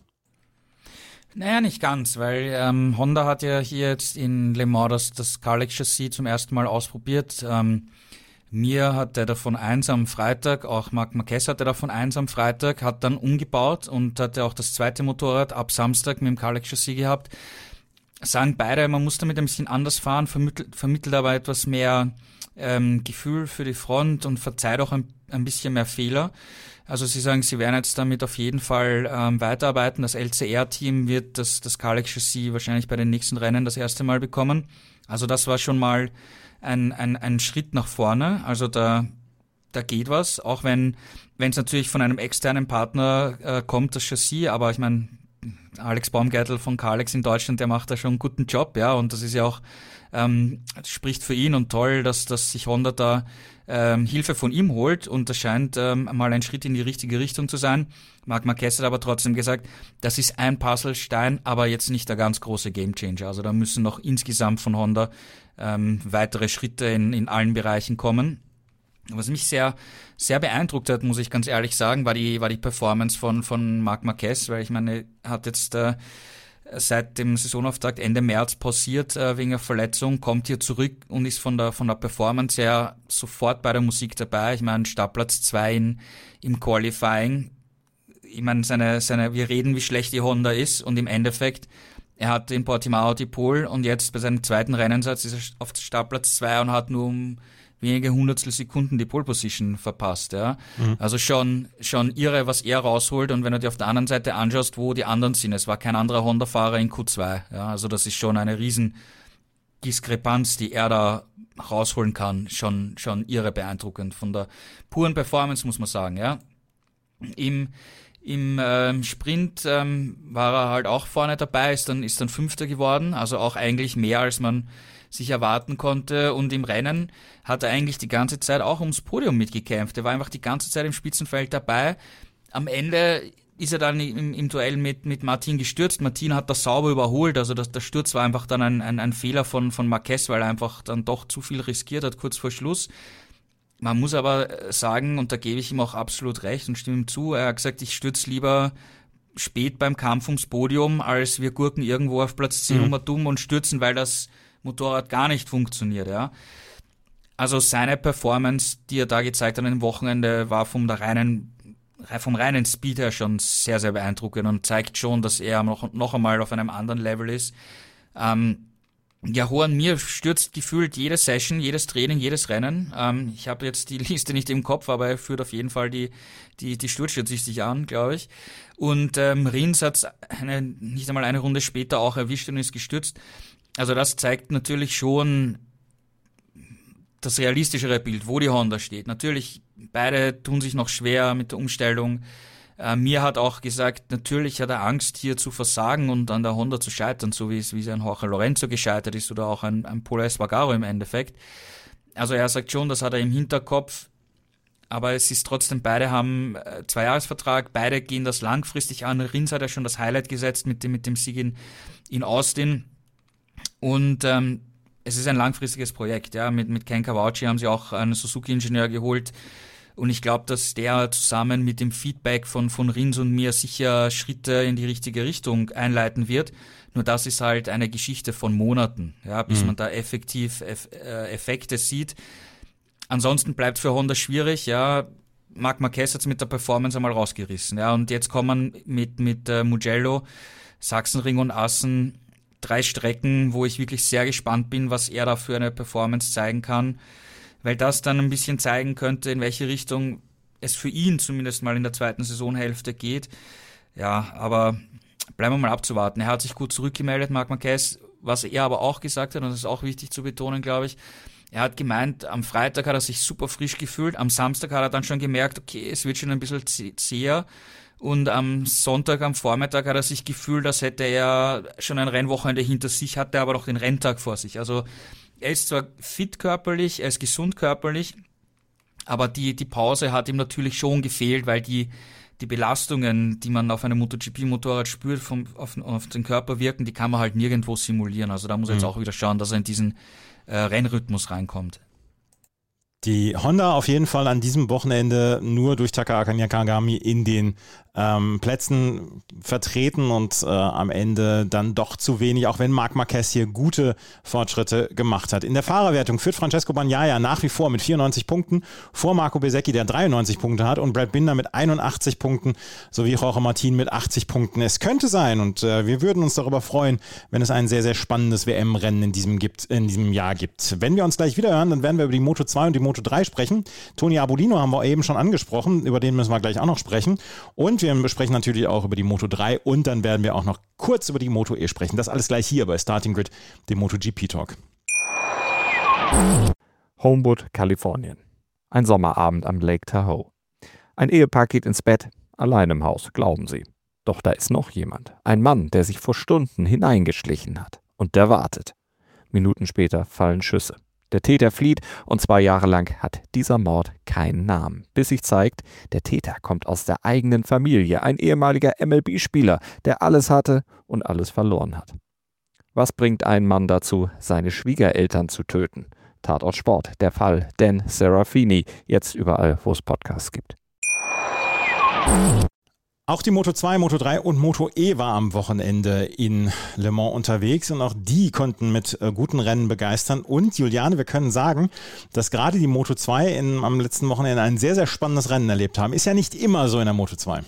Naja, nicht ganz, weil ähm, Honda hat ja hier jetzt in Le Mans das, das Kalex-Chassis zum ersten Mal ausprobiert. Ähm, Mir hatte davon eins am Freitag, auch Marc Marquez hatte davon eins am Freitag, hat dann umgebaut und hatte auch das zweite Motorrad ab Samstag mit dem Kalex-Chassis gehabt. Sagen beide, man muss damit ein bisschen anders fahren, vermittelt, vermittelt aber etwas mehr ähm, Gefühl für die Front und verzeiht auch ein, ein bisschen mehr Fehler. Also sie sagen, sie werden jetzt damit auf jeden Fall ähm, weiterarbeiten. Das L C R-Team wird das, das Kalex-Chassis wahrscheinlich bei den nächsten Rennen das erste Mal bekommen. Also das war schon mal ein, ein, ein Schritt nach vorne. Also da, da geht was, auch wenn wenn es natürlich von einem externen Partner äh, kommt, das Chassis. Aber ich meine, Alex Baumgärtl von Kalex in Deutschland, der macht da schon einen guten Job, ja, und das ist ja auch, ähm, spricht für ihn und toll, dass, dass sich Honda da ähm, Hilfe von ihm holt und das scheint ähm, mal ein Schritt in die richtige Richtung zu sein. Marc Marquez hat aber trotzdem gesagt, das ist ein Puzzlestein, aber jetzt nicht der ganz große Gamechanger. Also da müssen noch insgesamt von Honda ähm, weitere Schritte in, in allen Bereichen kommen. Was mich sehr, sehr beeindruckt hat, muss ich ganz ehrlich sagen, war die, war die Performance von, von Marc Marquez, weil ich meine, er hat jetzt äh, seit dem Saisonauftakt Ende März pausiert äh, wegen einer Verletzung, kommt hier zurück und ist von der, von der Performance her sofort bei der Musik dabei. Ich meine, Startplatz zwei in, im Qualifying. Ich meine, seine, seine, wir reden, wie schlecht die Honda ist und im Endeffekt, er hat in Portimao die Pole und jetzt bei seinem zweiten Rennsatz ist er auf Startplatz zwei und hat nur um wenige Hundertstel Sekunden die Pole Position verpasst, ja. Mhm. Also schon, schon irre, was er rausholt. Und wenn du dir auf der anderen Seite anschaust, wo die anderen sind, es war kein anderer Honda-Fahrer in Q zwei, ja. Also das ist schon eine riesen Diskrepanz, die er da rausholen kann. Schon, schon irre beeindruckend. Von der puren Performance muss man sagen, ja. Im, im ähm, Sprint ähm, war er halt auch vorne dabei, ist dann, ist dann Fünfter geworden. Also auch eigentlich mehr, als man sich erwarten konnte, und im Rennen hat er eigentlich die ganze Zeit auch ums Podium mitgekämpft. Er war einfach die ganze Zeit im Spitzenfeld dabei. Am Ende ist er dann im, im Duell mit, mit Martin gestürzt. Martin hat das sauber überholt, also das, der Sturz war einfach dann ein, ein, ein Fehler von, von Marquez, weil er einfach dann doch zu viel riskiert hat, kurz vor Schluss. Man muss aber sagen, und da gebe ich ihm auch absolut recht und stimme ihm zu, er hat gesagt, ich stürze lieber spät beim Kampf ums Podium, als wir gurken irgendwo auf Platz zehn mhm. dumm und stürzen, weil das Motorrad gar nicht funktioniert, ja. Also seine Performance, die er da gezeigt hat an dem Wochenende, war vom der reinen, vom reinen Speed her schon sehr, sehr beeindruckend und zeigt schon, dass er noch, noch einmal auf einem anderen Level ist. Ähm, ja, Juan Mir stürzt gefühlt jede Session, jedes Training, jedes Rennen. Ähm, ich habe jetzt die Liste nicht im Kopf, aber er führt auf jeden Fall die, die, die Sturzstatistik an, glaube ich. Und ähm, Rins hat eine, nicht einmal eine Runde später auch erwischt und ist gestürzt. Also das zeigt natürlich schon das realistischere Bild, wo die Honda steht. Natürlich, beide tun sich noch schwer mit der Umstellung. Äh, Mir hat auch gesagt, natürlich hat er Angst, hier zu versagen und an der Honda zu scheitern, so wie es, wie es ein Jorge Lorenzo gescheitert ist oder auch ein, ein Pol Espargaro im Endeffekt. Also er sagt schon, das hat er im Hinterkopf, aber es ist trotzdem, beide haben äh, Zweijahresvertrag, beide gehen das langfristig an. Rins hat ja schon das Highlight gesetzt mit dem, mit dem Sieg in, in Austin. Und ähm, es ist ein langfristiges Projekt, ja. Mit, mit Ken Kawauchi haben sie auch einen Suzuki-Ingenieur geholt. Und ich glaube, dass der zusammen mit dem Feedback von, von Rins und Mir sicher Schritte in die richtige Richtung einleiten wird. Nur das ist halt eine Geschichte von Monaten, ja, bis mhm. man da effektiv Eff, äh, Effekte sieht. Ansonsten bleibt für Honda schwierig, ja. Marc Marquez hat es mit der Performance einmal rausgerissen, ja. Und jetzt kommen mit, mit äh, Mugello, Sachsenring und Assen drei Strecken, wo ich wirklich sehr gespannt bin, was er da für eine Performance zeigen kann, weil das dann ein bisschen zeigen könnte, in welche Richtung es für ihn zumindest mal in der zweiten Saisonhälfte geht. Ja, aber bleiben wir mal abzuwarten. Er hat sich gut zurückgemeldet, Marc Marquez, was er aber auch gesagt hat, und das ist auch wichtig zu betonen, glaube ich, Er hat gemeint, am Freitag hat er sich super frisch gefühlt, am Samstag hat er dann schon gemerkt, okay, es wird schon ein bisschen zäher. Und am Sonntag, am Vormittag hat er sich gefühlt, als hätte er schon ein Rennwochenende hinter sich, hatte aber noch den Renntag vor sich. Also er ist zwar fit körperlich, er ist gesund körperlich, aber die die Pause hat ihm natürlich schon gefehlt, weil die die Belastungen, die man auf einem MotoGP-Motorrad spürt, vom, auf, auf den Körper wirken, die kann man halt nirgendwo simulieren. Also da muss er jetzt auch wieder schauen, dass er in diesen äh, Rennrhythmus reinkommt. Die Honda auf jeden Fall an diesem Wochenende nur durch Takahaka Nakagami in den ähm, Plätzen vertreten und äh, am Ende dann doch zu wenig, auch wenn Marc Marquez hier gute Fortschritte gemacht hat. In der Fahrerwertung führt Francesco Bagnaia nach wie vor mit vierundneunzig Punkten vor Marco Bezzecchi, der dreiundneunzig Punkte hat, und Brad Binder mit einundachtzig Punkten sowie Jorge Martin mit achtzig Punkten. Es könnte sein, und äh, wir würden uns darüber freuen, wenn es ein sehr, sehr spannendes W M-Rennen in diesem, gibt, in diesem Jahr gibt. Wenn wir uns gleich wieder hören, dann werden wir über die Moto zwei und die Moto drei sprechen. Tony Arbolino haben wir eben schon angesprochen, über den müssen wir gleich auch noch sprechen. Und wir besprechen natürlich auch über die Moto drei und dann werden wir auch noch kurz über die Moto E sprechen. Das alles gleich hier bei Starting Grid, dem MotoGP-Talk. Homewood, Kalifornien. Ein Sommerabend am Lake Tahoe. Ein Ehepaar geht ins Bett, allein im Haus, glauben sie. Doch da ist noch jemand. Ein Mann, der sich vor Stunden hineingeschlichen hat. Und der wartet. Minuten später fallen Schüsse. Der Täter flieht und zwei Jahre lang hat dieser Mord keinen Namen. Bis sich zeigt, der Täter kommt aus der eigenen Familie, ein ehemaliger M L B-Spieler, der alles hatte und alles verloren hat. Was bringt einen Mann dazu, seine Schwiegereltern zu töten? Tatort Sport, der Fall Dan Serafini, jetzt überall, wo es Podcasts gibt. Auch die Moto zwei, Moto drei und Moto E war am Wochenende in Le Mans unterwegs und auch die konnten mit äh, guten Rennen begeistern. Und Juliane, wir können sagen, dass gerade die Moto zwei in, am letzten Wochenende ein sehr, sehr spannendes Rennen erlebt haben. Ist ja nicht immer so in der Moto zwei.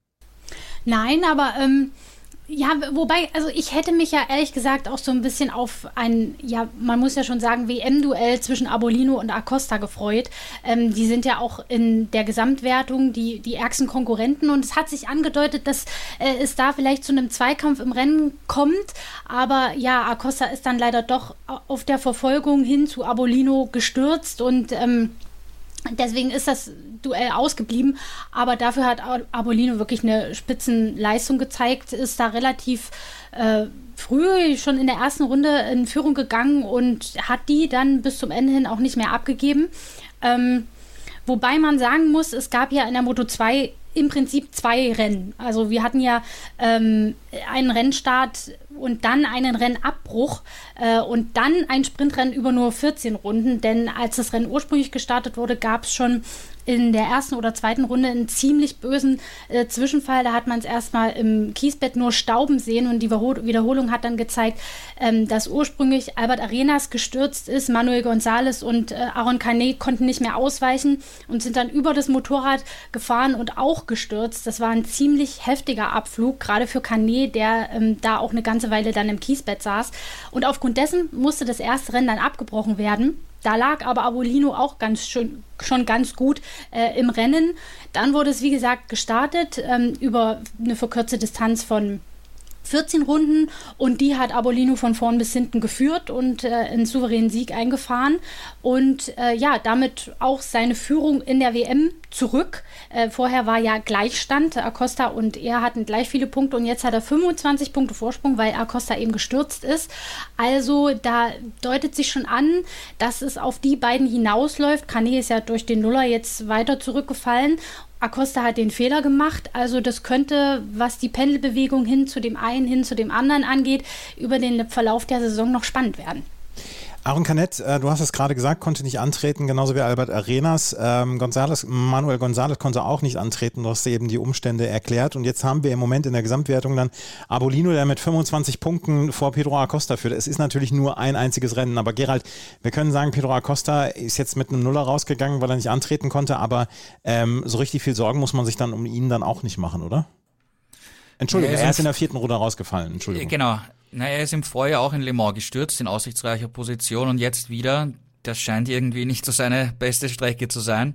Nein, aber ähm, ja, wobei, also ich hätte mich ja ehrlich gesagt auch so ein bisschen auf ein, ja, man muss ja schon sagen, W M-Duell zwischen Arbolino und Acosta gefreut. Ähm, die sind ja auch in der Gesamtwertung die, die ärgsten Konkurrenten und es hat sich angedeutet, dass äh, es da vielleicht zu einem Zweikampf im Rennen kommt. Aber ja, Acosta ist dann leider doch auf der Verfolgung hin zu Arbolino gestürzt und ähm, deswegen ist das Duell ausgeblieben, aber dafür hat Arbolino wirklich eine Spitzenleistung gezeigt, ist da relativ äh, früh schon in der ersten Runde in Führung gegangen und hat die dann bis zum Ende hin auch nicht mehr abgegeben. Ähm, wobei man sagen muss, es gab ja in der Moto zwei im Prinzip zwei Rennen. Also wir hatten ja ähm, einen Rennstart und dann einen Rennabbruch äh, und dann ein Sprintrennen über nur vierzehn Runden, denn als das Rennen ursprünglich gestartet wurde, gab es schon in der ersten oder zweiten Runde einen ziemlich bösen äh, Zwischenfall. Da hat man es erstmal im Kiesbett nur stauben sehen und die Wiederholung hat dann gezeigt, ähm, dass ursprünglich Albert Arenas gestürzt ist, Manuel González und äh, Aaron Canet konnten nicht mehr ausweichen und sind dann über das Motorrad gefahren und auch gestürzt. Das war ein ziemlich heftiger Abflug, gerade für Canet, der ähm, da auch eine ganze Weile dann im Kiesbett saß. Und aufgrund dessen musste das erste Rennen dann abgebrochen werden. Da lag aber Arbolino auch ganz schön, schon ganz gut äh, im Rennen. Dann wurde es, wie gesagt, gestartet ähm, über eine verkürzte Distanz von vierzehn Runden und die hat Arbolino von vorn bis hinten geführt und äh, einen souveränen Sieg eingefahren und äh, ja, damit auch seine Führung in der W M zurück. Äh, vorher war ja Gleichstand, Acosta und er hatten gleich viele Punkte und jetzt hat er fünfundzwanzig Punkte Vorsprung, weil Acosta eben gestürzt ist. Also da deutet sich schon an, dass es auf die beiden hinausläuft. Canet ist ja durch den Nuller jetzt weiter zurückgefallen. Acosta hat den Fehler gemacht, also das könnte, was die Pendelbewegung hin zu dem einen, hin zu dem anderen angeht, über den Verlauf der Saison noch spannend werden. Aaron Canet, äh, du hast es gerade gesagt, konnte nicht antreten, genauso wie Albert Arenas. Ähm, González, Manuel González konnte auch nicht antreten, du hast eben die Umstände erklärt. Und jetzt haben wir im Moment in der Gesamtwertung dann Arbolino, der mit fünfundzwanzig Punkten vor Pedro Acosta führt. Es ist natürlich nur ein einziges Rennen, aber Gerald, wir können sagen, Pedro Acosta ist jetzt mit einem Nuller rausgegangen, weil er nicht antreten konnte, aber ähm, so richtig viel Sorgen muss man sich dann um ihn dann auch nicht machen, oder? Entschuldigung, ja, er ist in der vierten Runde rausgefallen, Entschuldigung. Genau. Na, er ist im Vorjahr auch in Le Mans gestürzt, in aussichtsreicher Position und jetzt wieder. Das scheint irgendwie nicht so seine beste Strecke zu sein.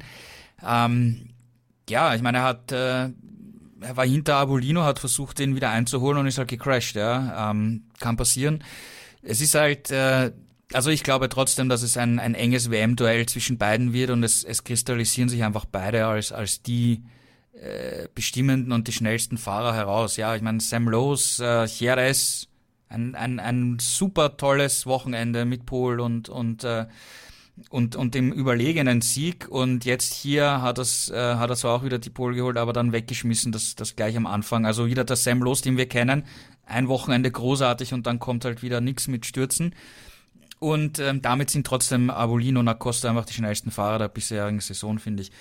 Ähm, ja, ich meine, er hat, äh, er war hinter Arbolino, hat versucht, den wieder einzuholen und ist halt gecrashed, ja. Ähm, kann passieren. Es ist halt, äh, Also ich glaube trotzdem, dass es ein, ein enges W M-Duell zwischen beiden wird und es, es kristallisieren sich einfach beide als, als die äh, bestimmenden und die schnellsten Fahrer heraus. Ja, ich meine, Sam Lowes, äh, Jerez, ein, ein, ein super tolles Wochenende mit Pole und, und, äh, und, und dem überlegenen Sieg und jetzt hier hat es, äh, hat er zwar auch wieder die Pole geholt, aber dann weggeschmissen, das, das gleich am Anfang. Also wieder der Sam Lowes, den wir kennen, ein Wochenende großartig und dann kommt halt wieder nichts mit Stürzen. Und ähm, damit sind trotzdem Arbolino und Acosta einfach die schnellsten Fahrer der bisherigen Saison, finde ich.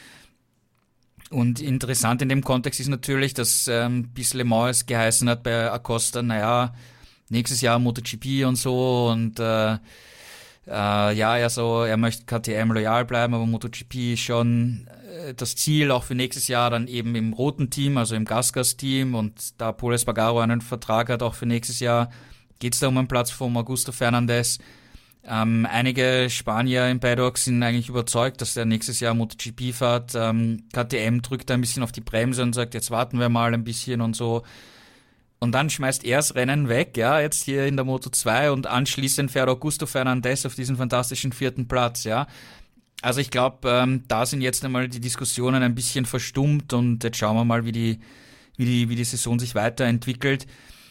Und interessant in dem Kontext ist natürlich, dass ähm, bis Le Mans es geheißen hat bei Acosta, naja, nächstes Jahr MotoGP und so und äh, äh, ja, er so, er möchte K T M loyal bleiben, aber MotoGP ist schon äh, das Ziel, auch für nächstes Jahr dann eben im roten Team, also im Gasgas-Team und da Pol Espargaro einen Vertrag hat, auch für nächstes Jahr, geht es da um einen Platz von Augusto Fernandez. Ähm, einige Spanier im Paddock sind eigentlich überzeugt, dass er nächstes Jahr MotoGP fährt. Ähm, K T M drückt ein bisschen auf die Bremse und sagt, jetzt warten wir mal ein bisschen und so. Und dann schmeißt er das Rennen weg, ja, jetzt hier in der Moto zwei und anschließend fährt Augusto Fernandez auf diesen fantastischen vierten Platz, ja. Also ich glaube, ähm, da sind jetzt einmal die Diskussionen ein bisschen verstummt und jetzt schauen wir mal, wie die, wie die, wie die Saison sich weiterentwickelt.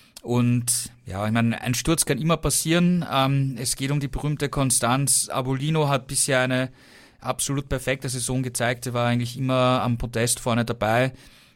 Und ja, ich meine, ein Sturz kann immer passieren. Ähm, es geht um die berühmte Konstanz. Arbolino hat bisher eine absolut perfekte Saison gezeigt. Er war eigentlich immer am Podest vorne dabei,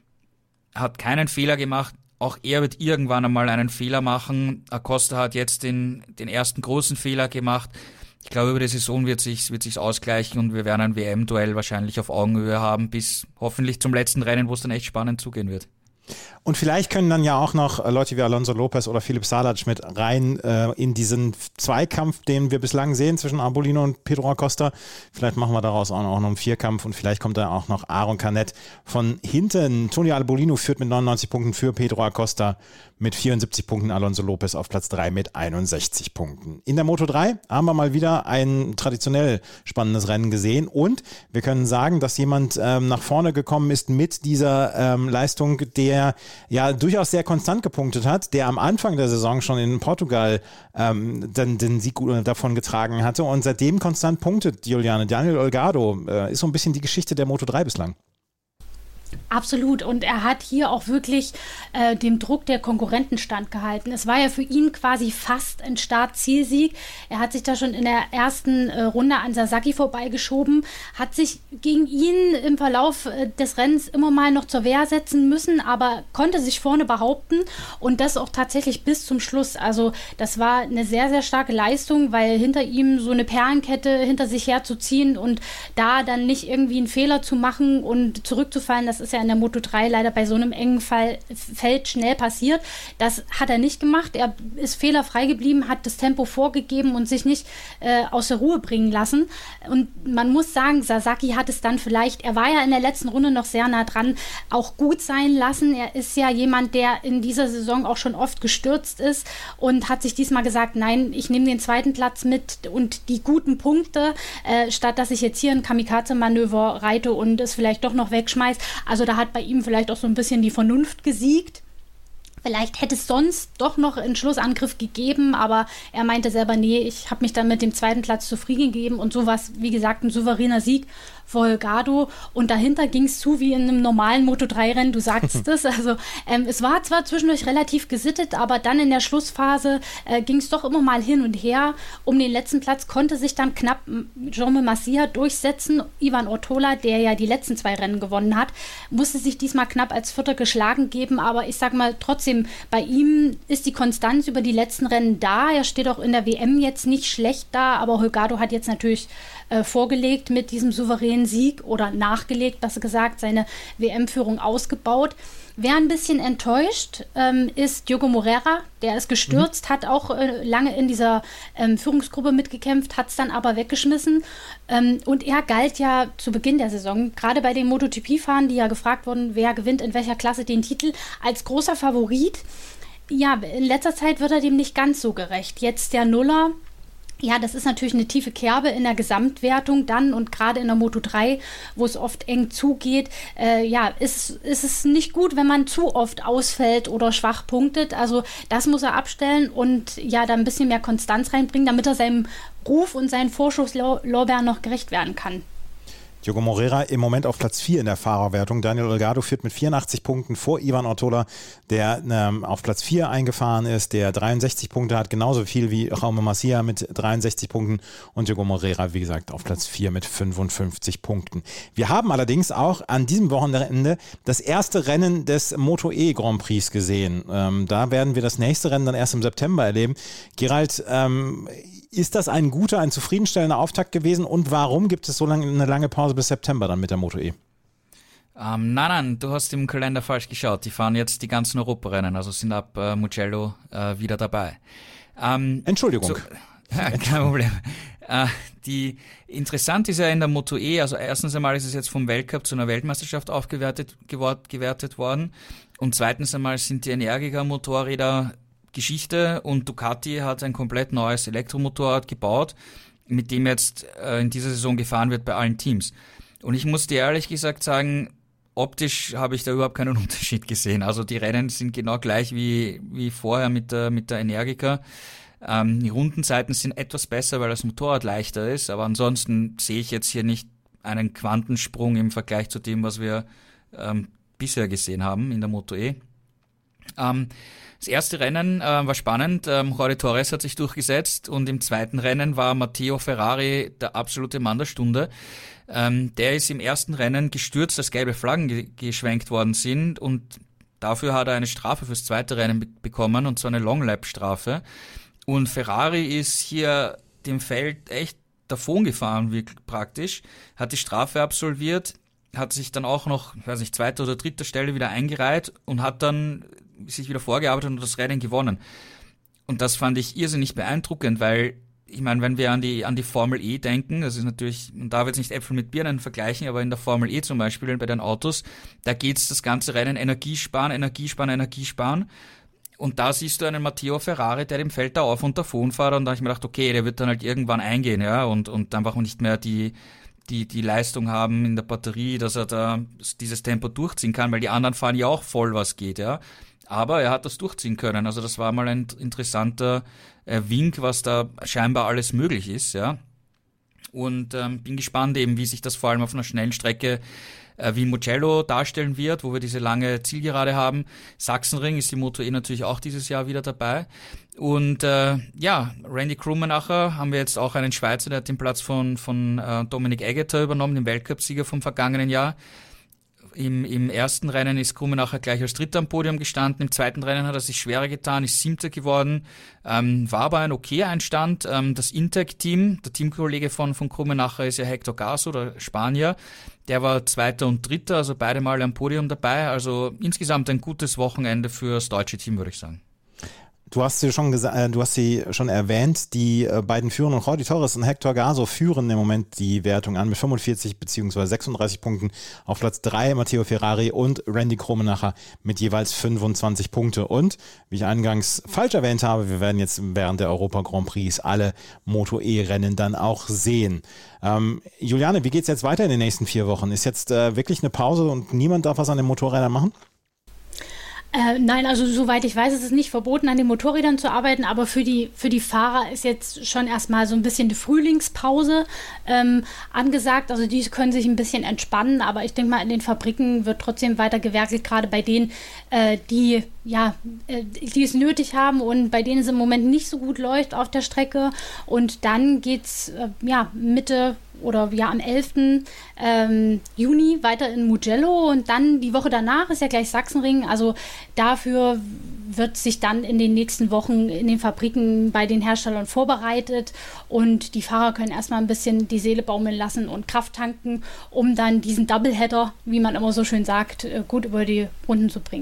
hat keinen Fehler gemacht. Auch er wird irgendwann einmal einen Fehler machen. Acosta hat jetzt den, den ersten großen Fehler gemacht. Ich glaube, über die Saison wird sich's, wird sich's ausgleichen und wir werden ein W M-Duell wahrscheinlich auf Augenhöhe haben, bis hoffentlich zum letzten Rennen, wo es dann echt spannend zugehen wird. Und vielleicht können dann ja auch noch Leute wie Alonso Lopez oder Philipp Salac mit rein äh, in diesen Zweikampf, den wir bislang sehen zwischen Arbolino und Pedro Acosta. Vielleicht machen wir daraus auch noch einen Vierkampf und vielleicht kommt da auch noch Aaron Canet von hinten. Tony Arbolino führt mit neunundneunzig Punkten für Pedro Acosta, mit vierundsiebzig Punkten Alonso Lopez auf Platz drei mit einundsechzig Punkten. In der Moto drei haben wir mal wieder ein traditionell spannendes Rennen gesehen und wir können sagen, dass jemand ähm, nach vorne gekommen ist mit dieser ähm, Leistung, der ja durchaus sehr konstant gepunktet hat, der am Anfang der Saison schon in Portugal ähm, den, den Sieg davon getragen hatte und seitdem konstant punktet, Juliane. Daniel Olgado äh, ist so ein bisschen die Geschichte der Moto drei bislang. Absolut. Und er hat hier auch wirklich äh, dem Druck der Konkurrenten standgehalten. Es war ja für ihn quasi fast ein Start-Zielsieg. Er hat sich da schon in der ersten äh, Runde an Sasaki vorbeigeschoben, hat sich gegen ihn im Verlauf äh, des Rennens immer mal noch zur Wehr setzen müssen, aber konnte sich vorne behaupten und das auch tatsächlich bis zum Schluss. Also das war eine sehr, sehr starke Leistung, weil hinter ihm so eine Perlenkette hinter sich herzuziehen und da dann nicht irgendwie einen Fehler zu machen und zurückzufallen, das ist ja in der Moto drei leider bei so einem engen Fall, Feld schnell passiert. Das hat er nicht gemacht. Er ist fehlerfrei geblieben, hat das Tempo vorgegeben und sich nicht äh, aus der Ruhe bringen lassen. Und man muss sagen, Sasaki hat es dann vielleicht, er war ja in der letzten Runde noch sehr nah dran, auch gut sein lassen. Er ist ja jemand, der in dieser Saison auch schon oft gestürzt ist und hat sich diesmal gesagt, nein, ich nehme den zweiten Platz mit und die guten Punkte, äh, statt dass ich jetzt hier ein Kamikaze-Manöver reite und es vielleicht doch noch wegschmeiße. Also da hat bei ihm vielleicht auch so ein bisschen die Vernunft gesiegt. Vielleicht hätte es sonst doch noch einen Schlussangriff gegeben, aber er meinte selber, nee, ich habe mich dann mit dem zweiten Platz zufrieden gegeben und so war es, wie gesagt, ein souveräner Sieg für Holgado und dahinter ging es zu wie in einem normalen Moto drei Rennen, du sagst es, also ähm, es war zwar zwischendurch relativ gesittet, aber dann in der Schlussphase äh, ging es doch immer mal hin und her. Um den letzten Platz konnte sich dann knapp Jaume Masia durchsetzen. Ivan Ortola, der ja die letzten zwei Rennen gewonnen hat, musste sich diesmal knapp als Vierter geschlagen geben, aber ich sag mal trotzdem, bei ihm ist die Konstanz über die letzten Rennen da. Er steht auch in der W M jetzt nicht schlecht da, aber Holgado hat jetzt natürlich äh, vorgelegt mit diesem souveränen Sieg oder nachgelegt, besser gesagt, seine W M-Führung ausgebaut. Wer ein bisschen enttäuscht, ähm, ist Diogo Moreira. Der ist gestürzt, mhm. hat auch äh, lange in dieser ähm, Führungsgruppe mitgekämpft, hat es dann aber weggeschmissen. Ähm, und er galt ja zu Beginn der Saison, gerade bei den MotoGP-Fahrern, die ja gefragt wurden, wer gewinnt in welcher Klasse den Titel, als großer Favorit. Ja, in letzter Zeit wird er dem nicht ganz so gerecht. Jetzt der Nuller Ja, das ist natürlich eine tiefe Kerbe in der Gesamtwertung dann und gerade in der Moto drei, wo es oft eng zugeht, äh, ja, ist, ist es nicht gut, wenn man zu oft ausfällt oder schwach punktet. Also das muss er abstellen und ja, da ein bisschen mehr Konstanz reinbringen, damit er seinem Ruf und seinen Vorschusslorbeeren noch gerecht werden kann. Diogo Moreira im Moment auf Platz vier in der Fahrerwertung. Daniel Olgado führt mit vierundachtzig Punkten vor Ivan Ortola, der ähm, auf Platz vier eingefahren ist, der dreiundsechzig Punkte hat, genauso viel wie Jaume Masia mit dreiundsechzig Punkten und Diogo Moreira, wie gesagt, auf Platz vier mit fünfundfünfzig Punkten. Wir haben allerdings auch an diesem Wochenende das erste Rennen des Moto E Grand Prix gesehen. Ähm, da werden wir das nächste Rennen dann erst im September erleben. Gerald, ähm, ist das ein guter, ein zufriedenstellender Auftakt gewesen und warum gibt es so lange, eine lange Pause bis September dann mit der Moto E? Ähm, nein, nein, du hast im Kalender falsch geschaut. Die fahren jetzt die ganzen Europarennen, also sind ab äh, Mugello äh, wieder dabei. Ähm, Entschuldigung. So, ja, kein Problem. Äh, die, interessant ist ja in der Moto E, also erstens einmal ist es jetzt vom Weltcup zu einer Weltmeisterschaft aufgewertet gewort, gewertet worden und zweitens einmal sind die Energica-Motorräder Geschichte und Ducati hat ein komplett neues Elektromotorrad gebaut, mit dem jetzt äh, in dieser Saison gefahren wird bei allen Teams. Und ich muss dir ehrlich gesagt sagen, optisch habe ich da überhaupt keinen Unterschied gesehen. Also die Rennen sind genau gleich wie, wie vorher mit der, mit der Energica. Ähm, die Rundenzeiten sind etwas besser, weil das Motorrad leichter ist, aber ansonsten sehe ich jetzt hier nicht einen Quantensprung im Vergleich zu dem, was wir ähm, bisher gesehen haben in der Moto E. Ähm, Das erste Rennen äh, war spannend. Ähm, Jorge Torres hat sich durchgesetzt und im zweiten Rennen war Matteo Ferrari der absolute Mann der Stunde. Ähm, der ist im ersten Rennen gestürzt, als gelbe Flaggen ge- geschwenkt worden sind und dafür hat er eine Strafe fürs zweite Rennen be- bekommen und zwar eine Long-Lap-Strafe. Und Ferrari ist hier dem Feld echt davon gefahren, wirklich praktisch, hat die Strafe absolviert, hat sich dann auch noch, ich weiß nicht, zweiter oder dritter Stelle wieder eingereiht und hat dann sich wieder vorgearbeitet und das Rennen gewonnen. Und das fand ich irrsinnig beeindruckend, weil, ich meine, wenn wir an die an die Formel E denken, das ist natürlich, man darf jetzt nicht Äpfel mit Birnen vergleichen, aber in der Formel E zum Beispiel, bei den Autos, da geht's das ganze Rennen Energie sparen, Energie sparen, Energie sparen. Und da siehst du einen Matteo Ferrari, der dem Feld da auf und davon fährt und da habe ich mir gedacht, okay, der wird dann halt irgendwann eingehen, ja, und und einfach nicht mehr die die die Leistung haben in der Batterie, dass er da dieses Tempo durchziehen kann, weil die anderen fahren ja auch voll, was geht, ja. Aber er hat das durchziehen können. Also das war mal ein interessanter äh, Wink, was da scheinbar alles möglich ist, ja. Und ähm, bin gespannt eben, wie sich das vor allem auf einer schnellen Strecke äh, wie Mugello darstellen wird, wo wir diese lange Zielgerade haben. Sachsenring ist die Moto E natürlich auch dieses Jahr wieder dabei. Und äh, ja, Randy Krummenacher haben wir jetzt auch einen Schweizer, der hat den Platz von von äh, Dominik Eggeter übernommen, dem Weltcupsieger vom vergangenen Jahr. Im, Im ersten Rennen ist Krummenacher gleich als Dritter am Podium gestanden. Im zweiten Rennen hat er sich schwerer getan, ist Siebter geworden. Ähm, war aber ein okayer Einstand. Ähm, das Intec-Team, der Teamkollege von, von Krummenacher ist ja Hector Garzo, der Spanier. Der war Zweiter und Dritter, also beide Mal am Podium dabei. Also insgesamt ein gutes Wochenende für das deutsche Team, würde ich sagen. Du hast sie schon gesagt, äh, du hast sie schon erwähnt, die äh, beiden führenden, Jorge Torres und Hector Garzo, führen im Moment die Wertung an mit fünfundvierzig bzw. sechsunddreißig Punkten. Auf Platz drei Matteo Ferrari und Randy Krummenacher mit jeweils fünfundzwanzig Punkte. Und, wie ich eingangs falsch erwähnt habe, wir werden jetzt während der Europa Grand Prix alle Moto-E-Rennen dann auch sehen. Ähm, Juliane, wie geht's jetzt weiter in den nächsten vier Wochen? Ist jetzt äh, wirklich eine Pause und niemand darf was an den Motorrädern machen? Äh, nein, also soweit ich weiß, ist es nicht verboten, an den Motorrädern zu arbeiten, aber für die, für die Fahrer ist jetzt schon erstmal so ein bisschen die Frühlingspause ähm, angesagt. Also die können sich ein bisschen entspannen, aber ich denke mal, in den Fabriken wird trotzdem weiter gewerkelt, gerade bei denen, äh, die, ja, äh, die es nötig haben und bei denen es im Moment nicht so gut läuft auf der Strecke. Und dann geht's äh, ja, Mitte oder ja am elften Ähm, Juni weiter in Mugello und dann die Woche danach ist ja gleich Sachsenring, also dafür wird sich dann in den nächsten Wochen in den Fabriken bei den Herstellern vorbereitet und die Fahrer können erstmal ein bisschen die Seele baumeln lassen und Kraft tanken, um dann diesen Doubleheader, wie man immer so schön sagt, gut über die Runden zu bringen.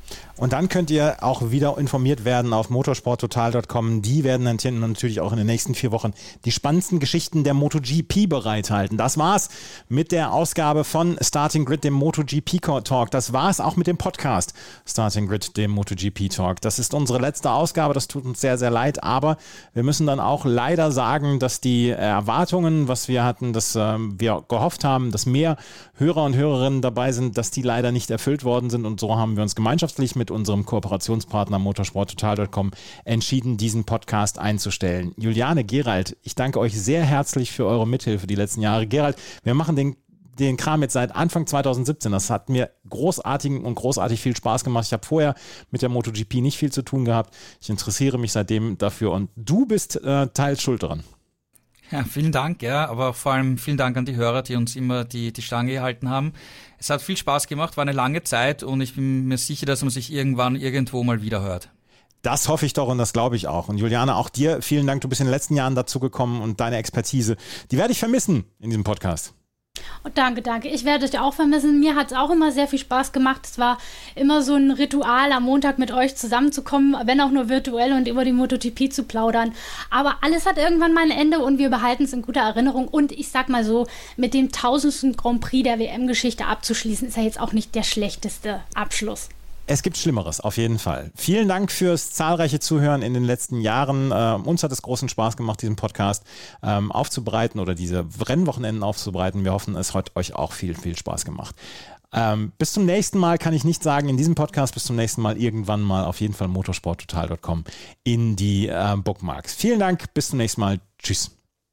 Und dann könnt ihr auch wieder informiert werden auf motorsporttotal Punkt com. Die werden dann natürlich auch in den nächsten vier Wochen die spannendsten Geschichten der MotoGP bereithalten. Das war's mit der Ausgabe von Starting Grid, dem MotoGP Talk. Das war's auch mit dem Podcast Starting Grid, dem MotoGP Talk. Das ist unsere letzte Ausgabe. Das tut uns sehr, sehr leid. Aber wir müssen dann auch leider sagen, dass die Erwartungen, was wir hatten, dass äh, wir gehofft haben, dass mehr Hörer und Hörerinnen dabei sind, dass die leider nicht erfüllt worden sind. Und so haben wir uns gemeinschaftlich mit unserem Kooperationspartner motorsporttotal Punkt com entschieden, diesen Podcast einzustellen. Juliane, Gerald, ich danke euch sehr herzlich für eure Mithilfe die letzten Jahre. Gerald, wir machen den, den Kram jetzt seit Anfang zwanzig siebzehn. Das hat mir großartig und großartig viel Spaß gemacht. Ich habe vorher mit der MotoGP nicht viel zu tun gehabt. Ich interessiere mich seitdem dafür und du bist äh, teils schuld daran. Ja, vielen Dank, ja, aber vor allem vielen Dank an die Hörer, die uns immer die, die Stange gehalten haben. Es hat viel Spaß gemacht, war eine lange Zeit und ich bin mir sicher, dass man sich irgendwann irgendwo mal wieder hört. Das hoffe ich doch und das glaube ich auch. Und Juliane, auch dir vielen Dank, du bist in den letzten Jahren dazugekommen und deine Expertise, die werde ich vermissen in diesem Podcast. Oh, danke, danke. Ich werde euch auch vermissen. Mir hat es auch immer sehr viel Spaß gemacht. Es war immer so ein Ritual, am Montag mit euch zusammenzukommen, wenn auch nur virtuell und über die MotoGP zu plaudern. Aber alles hat irgendwann mal ein Ende und wir behalten es in guter Erinnerung. Und ich sag mal so, mit dem tausendsten Grand Prix der W M-Geschichte abzuschließen, ist ja jetzt auch nicht der schlechteste Abschluss. Es gibt Schlimmeres, auf jeden Fall. Vielen Dank fürs zahlreiche Zuhören in den letzten Jahren. Ähm, uns hat es großen Spaß gemacht, diesen Podcast ähm, aufzubereiten oder diese Rennwochenenden aufzubereiten. Wir hoffen, es hat euch auch viel, viel Spaß gemacht. Ähm, bis zum nächsten Mal kann ich nicht sagen in diesem Podcast, bis zum nächsten Mal irgendwann mal auf jeden Fall motorsporttotal Punkt com in die äh, Bookmarks. Vielen Dank, bis zum nächsten Mal. Tschüss.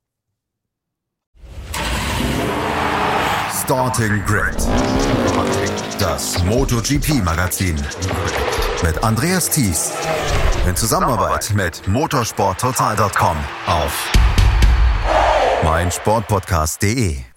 Starting Grid, das MotoGP-Magazin mit Andreas Thies in Zusammenarbeit mit motorsporttotal Punkt com auf meinsportpodcast punkt de.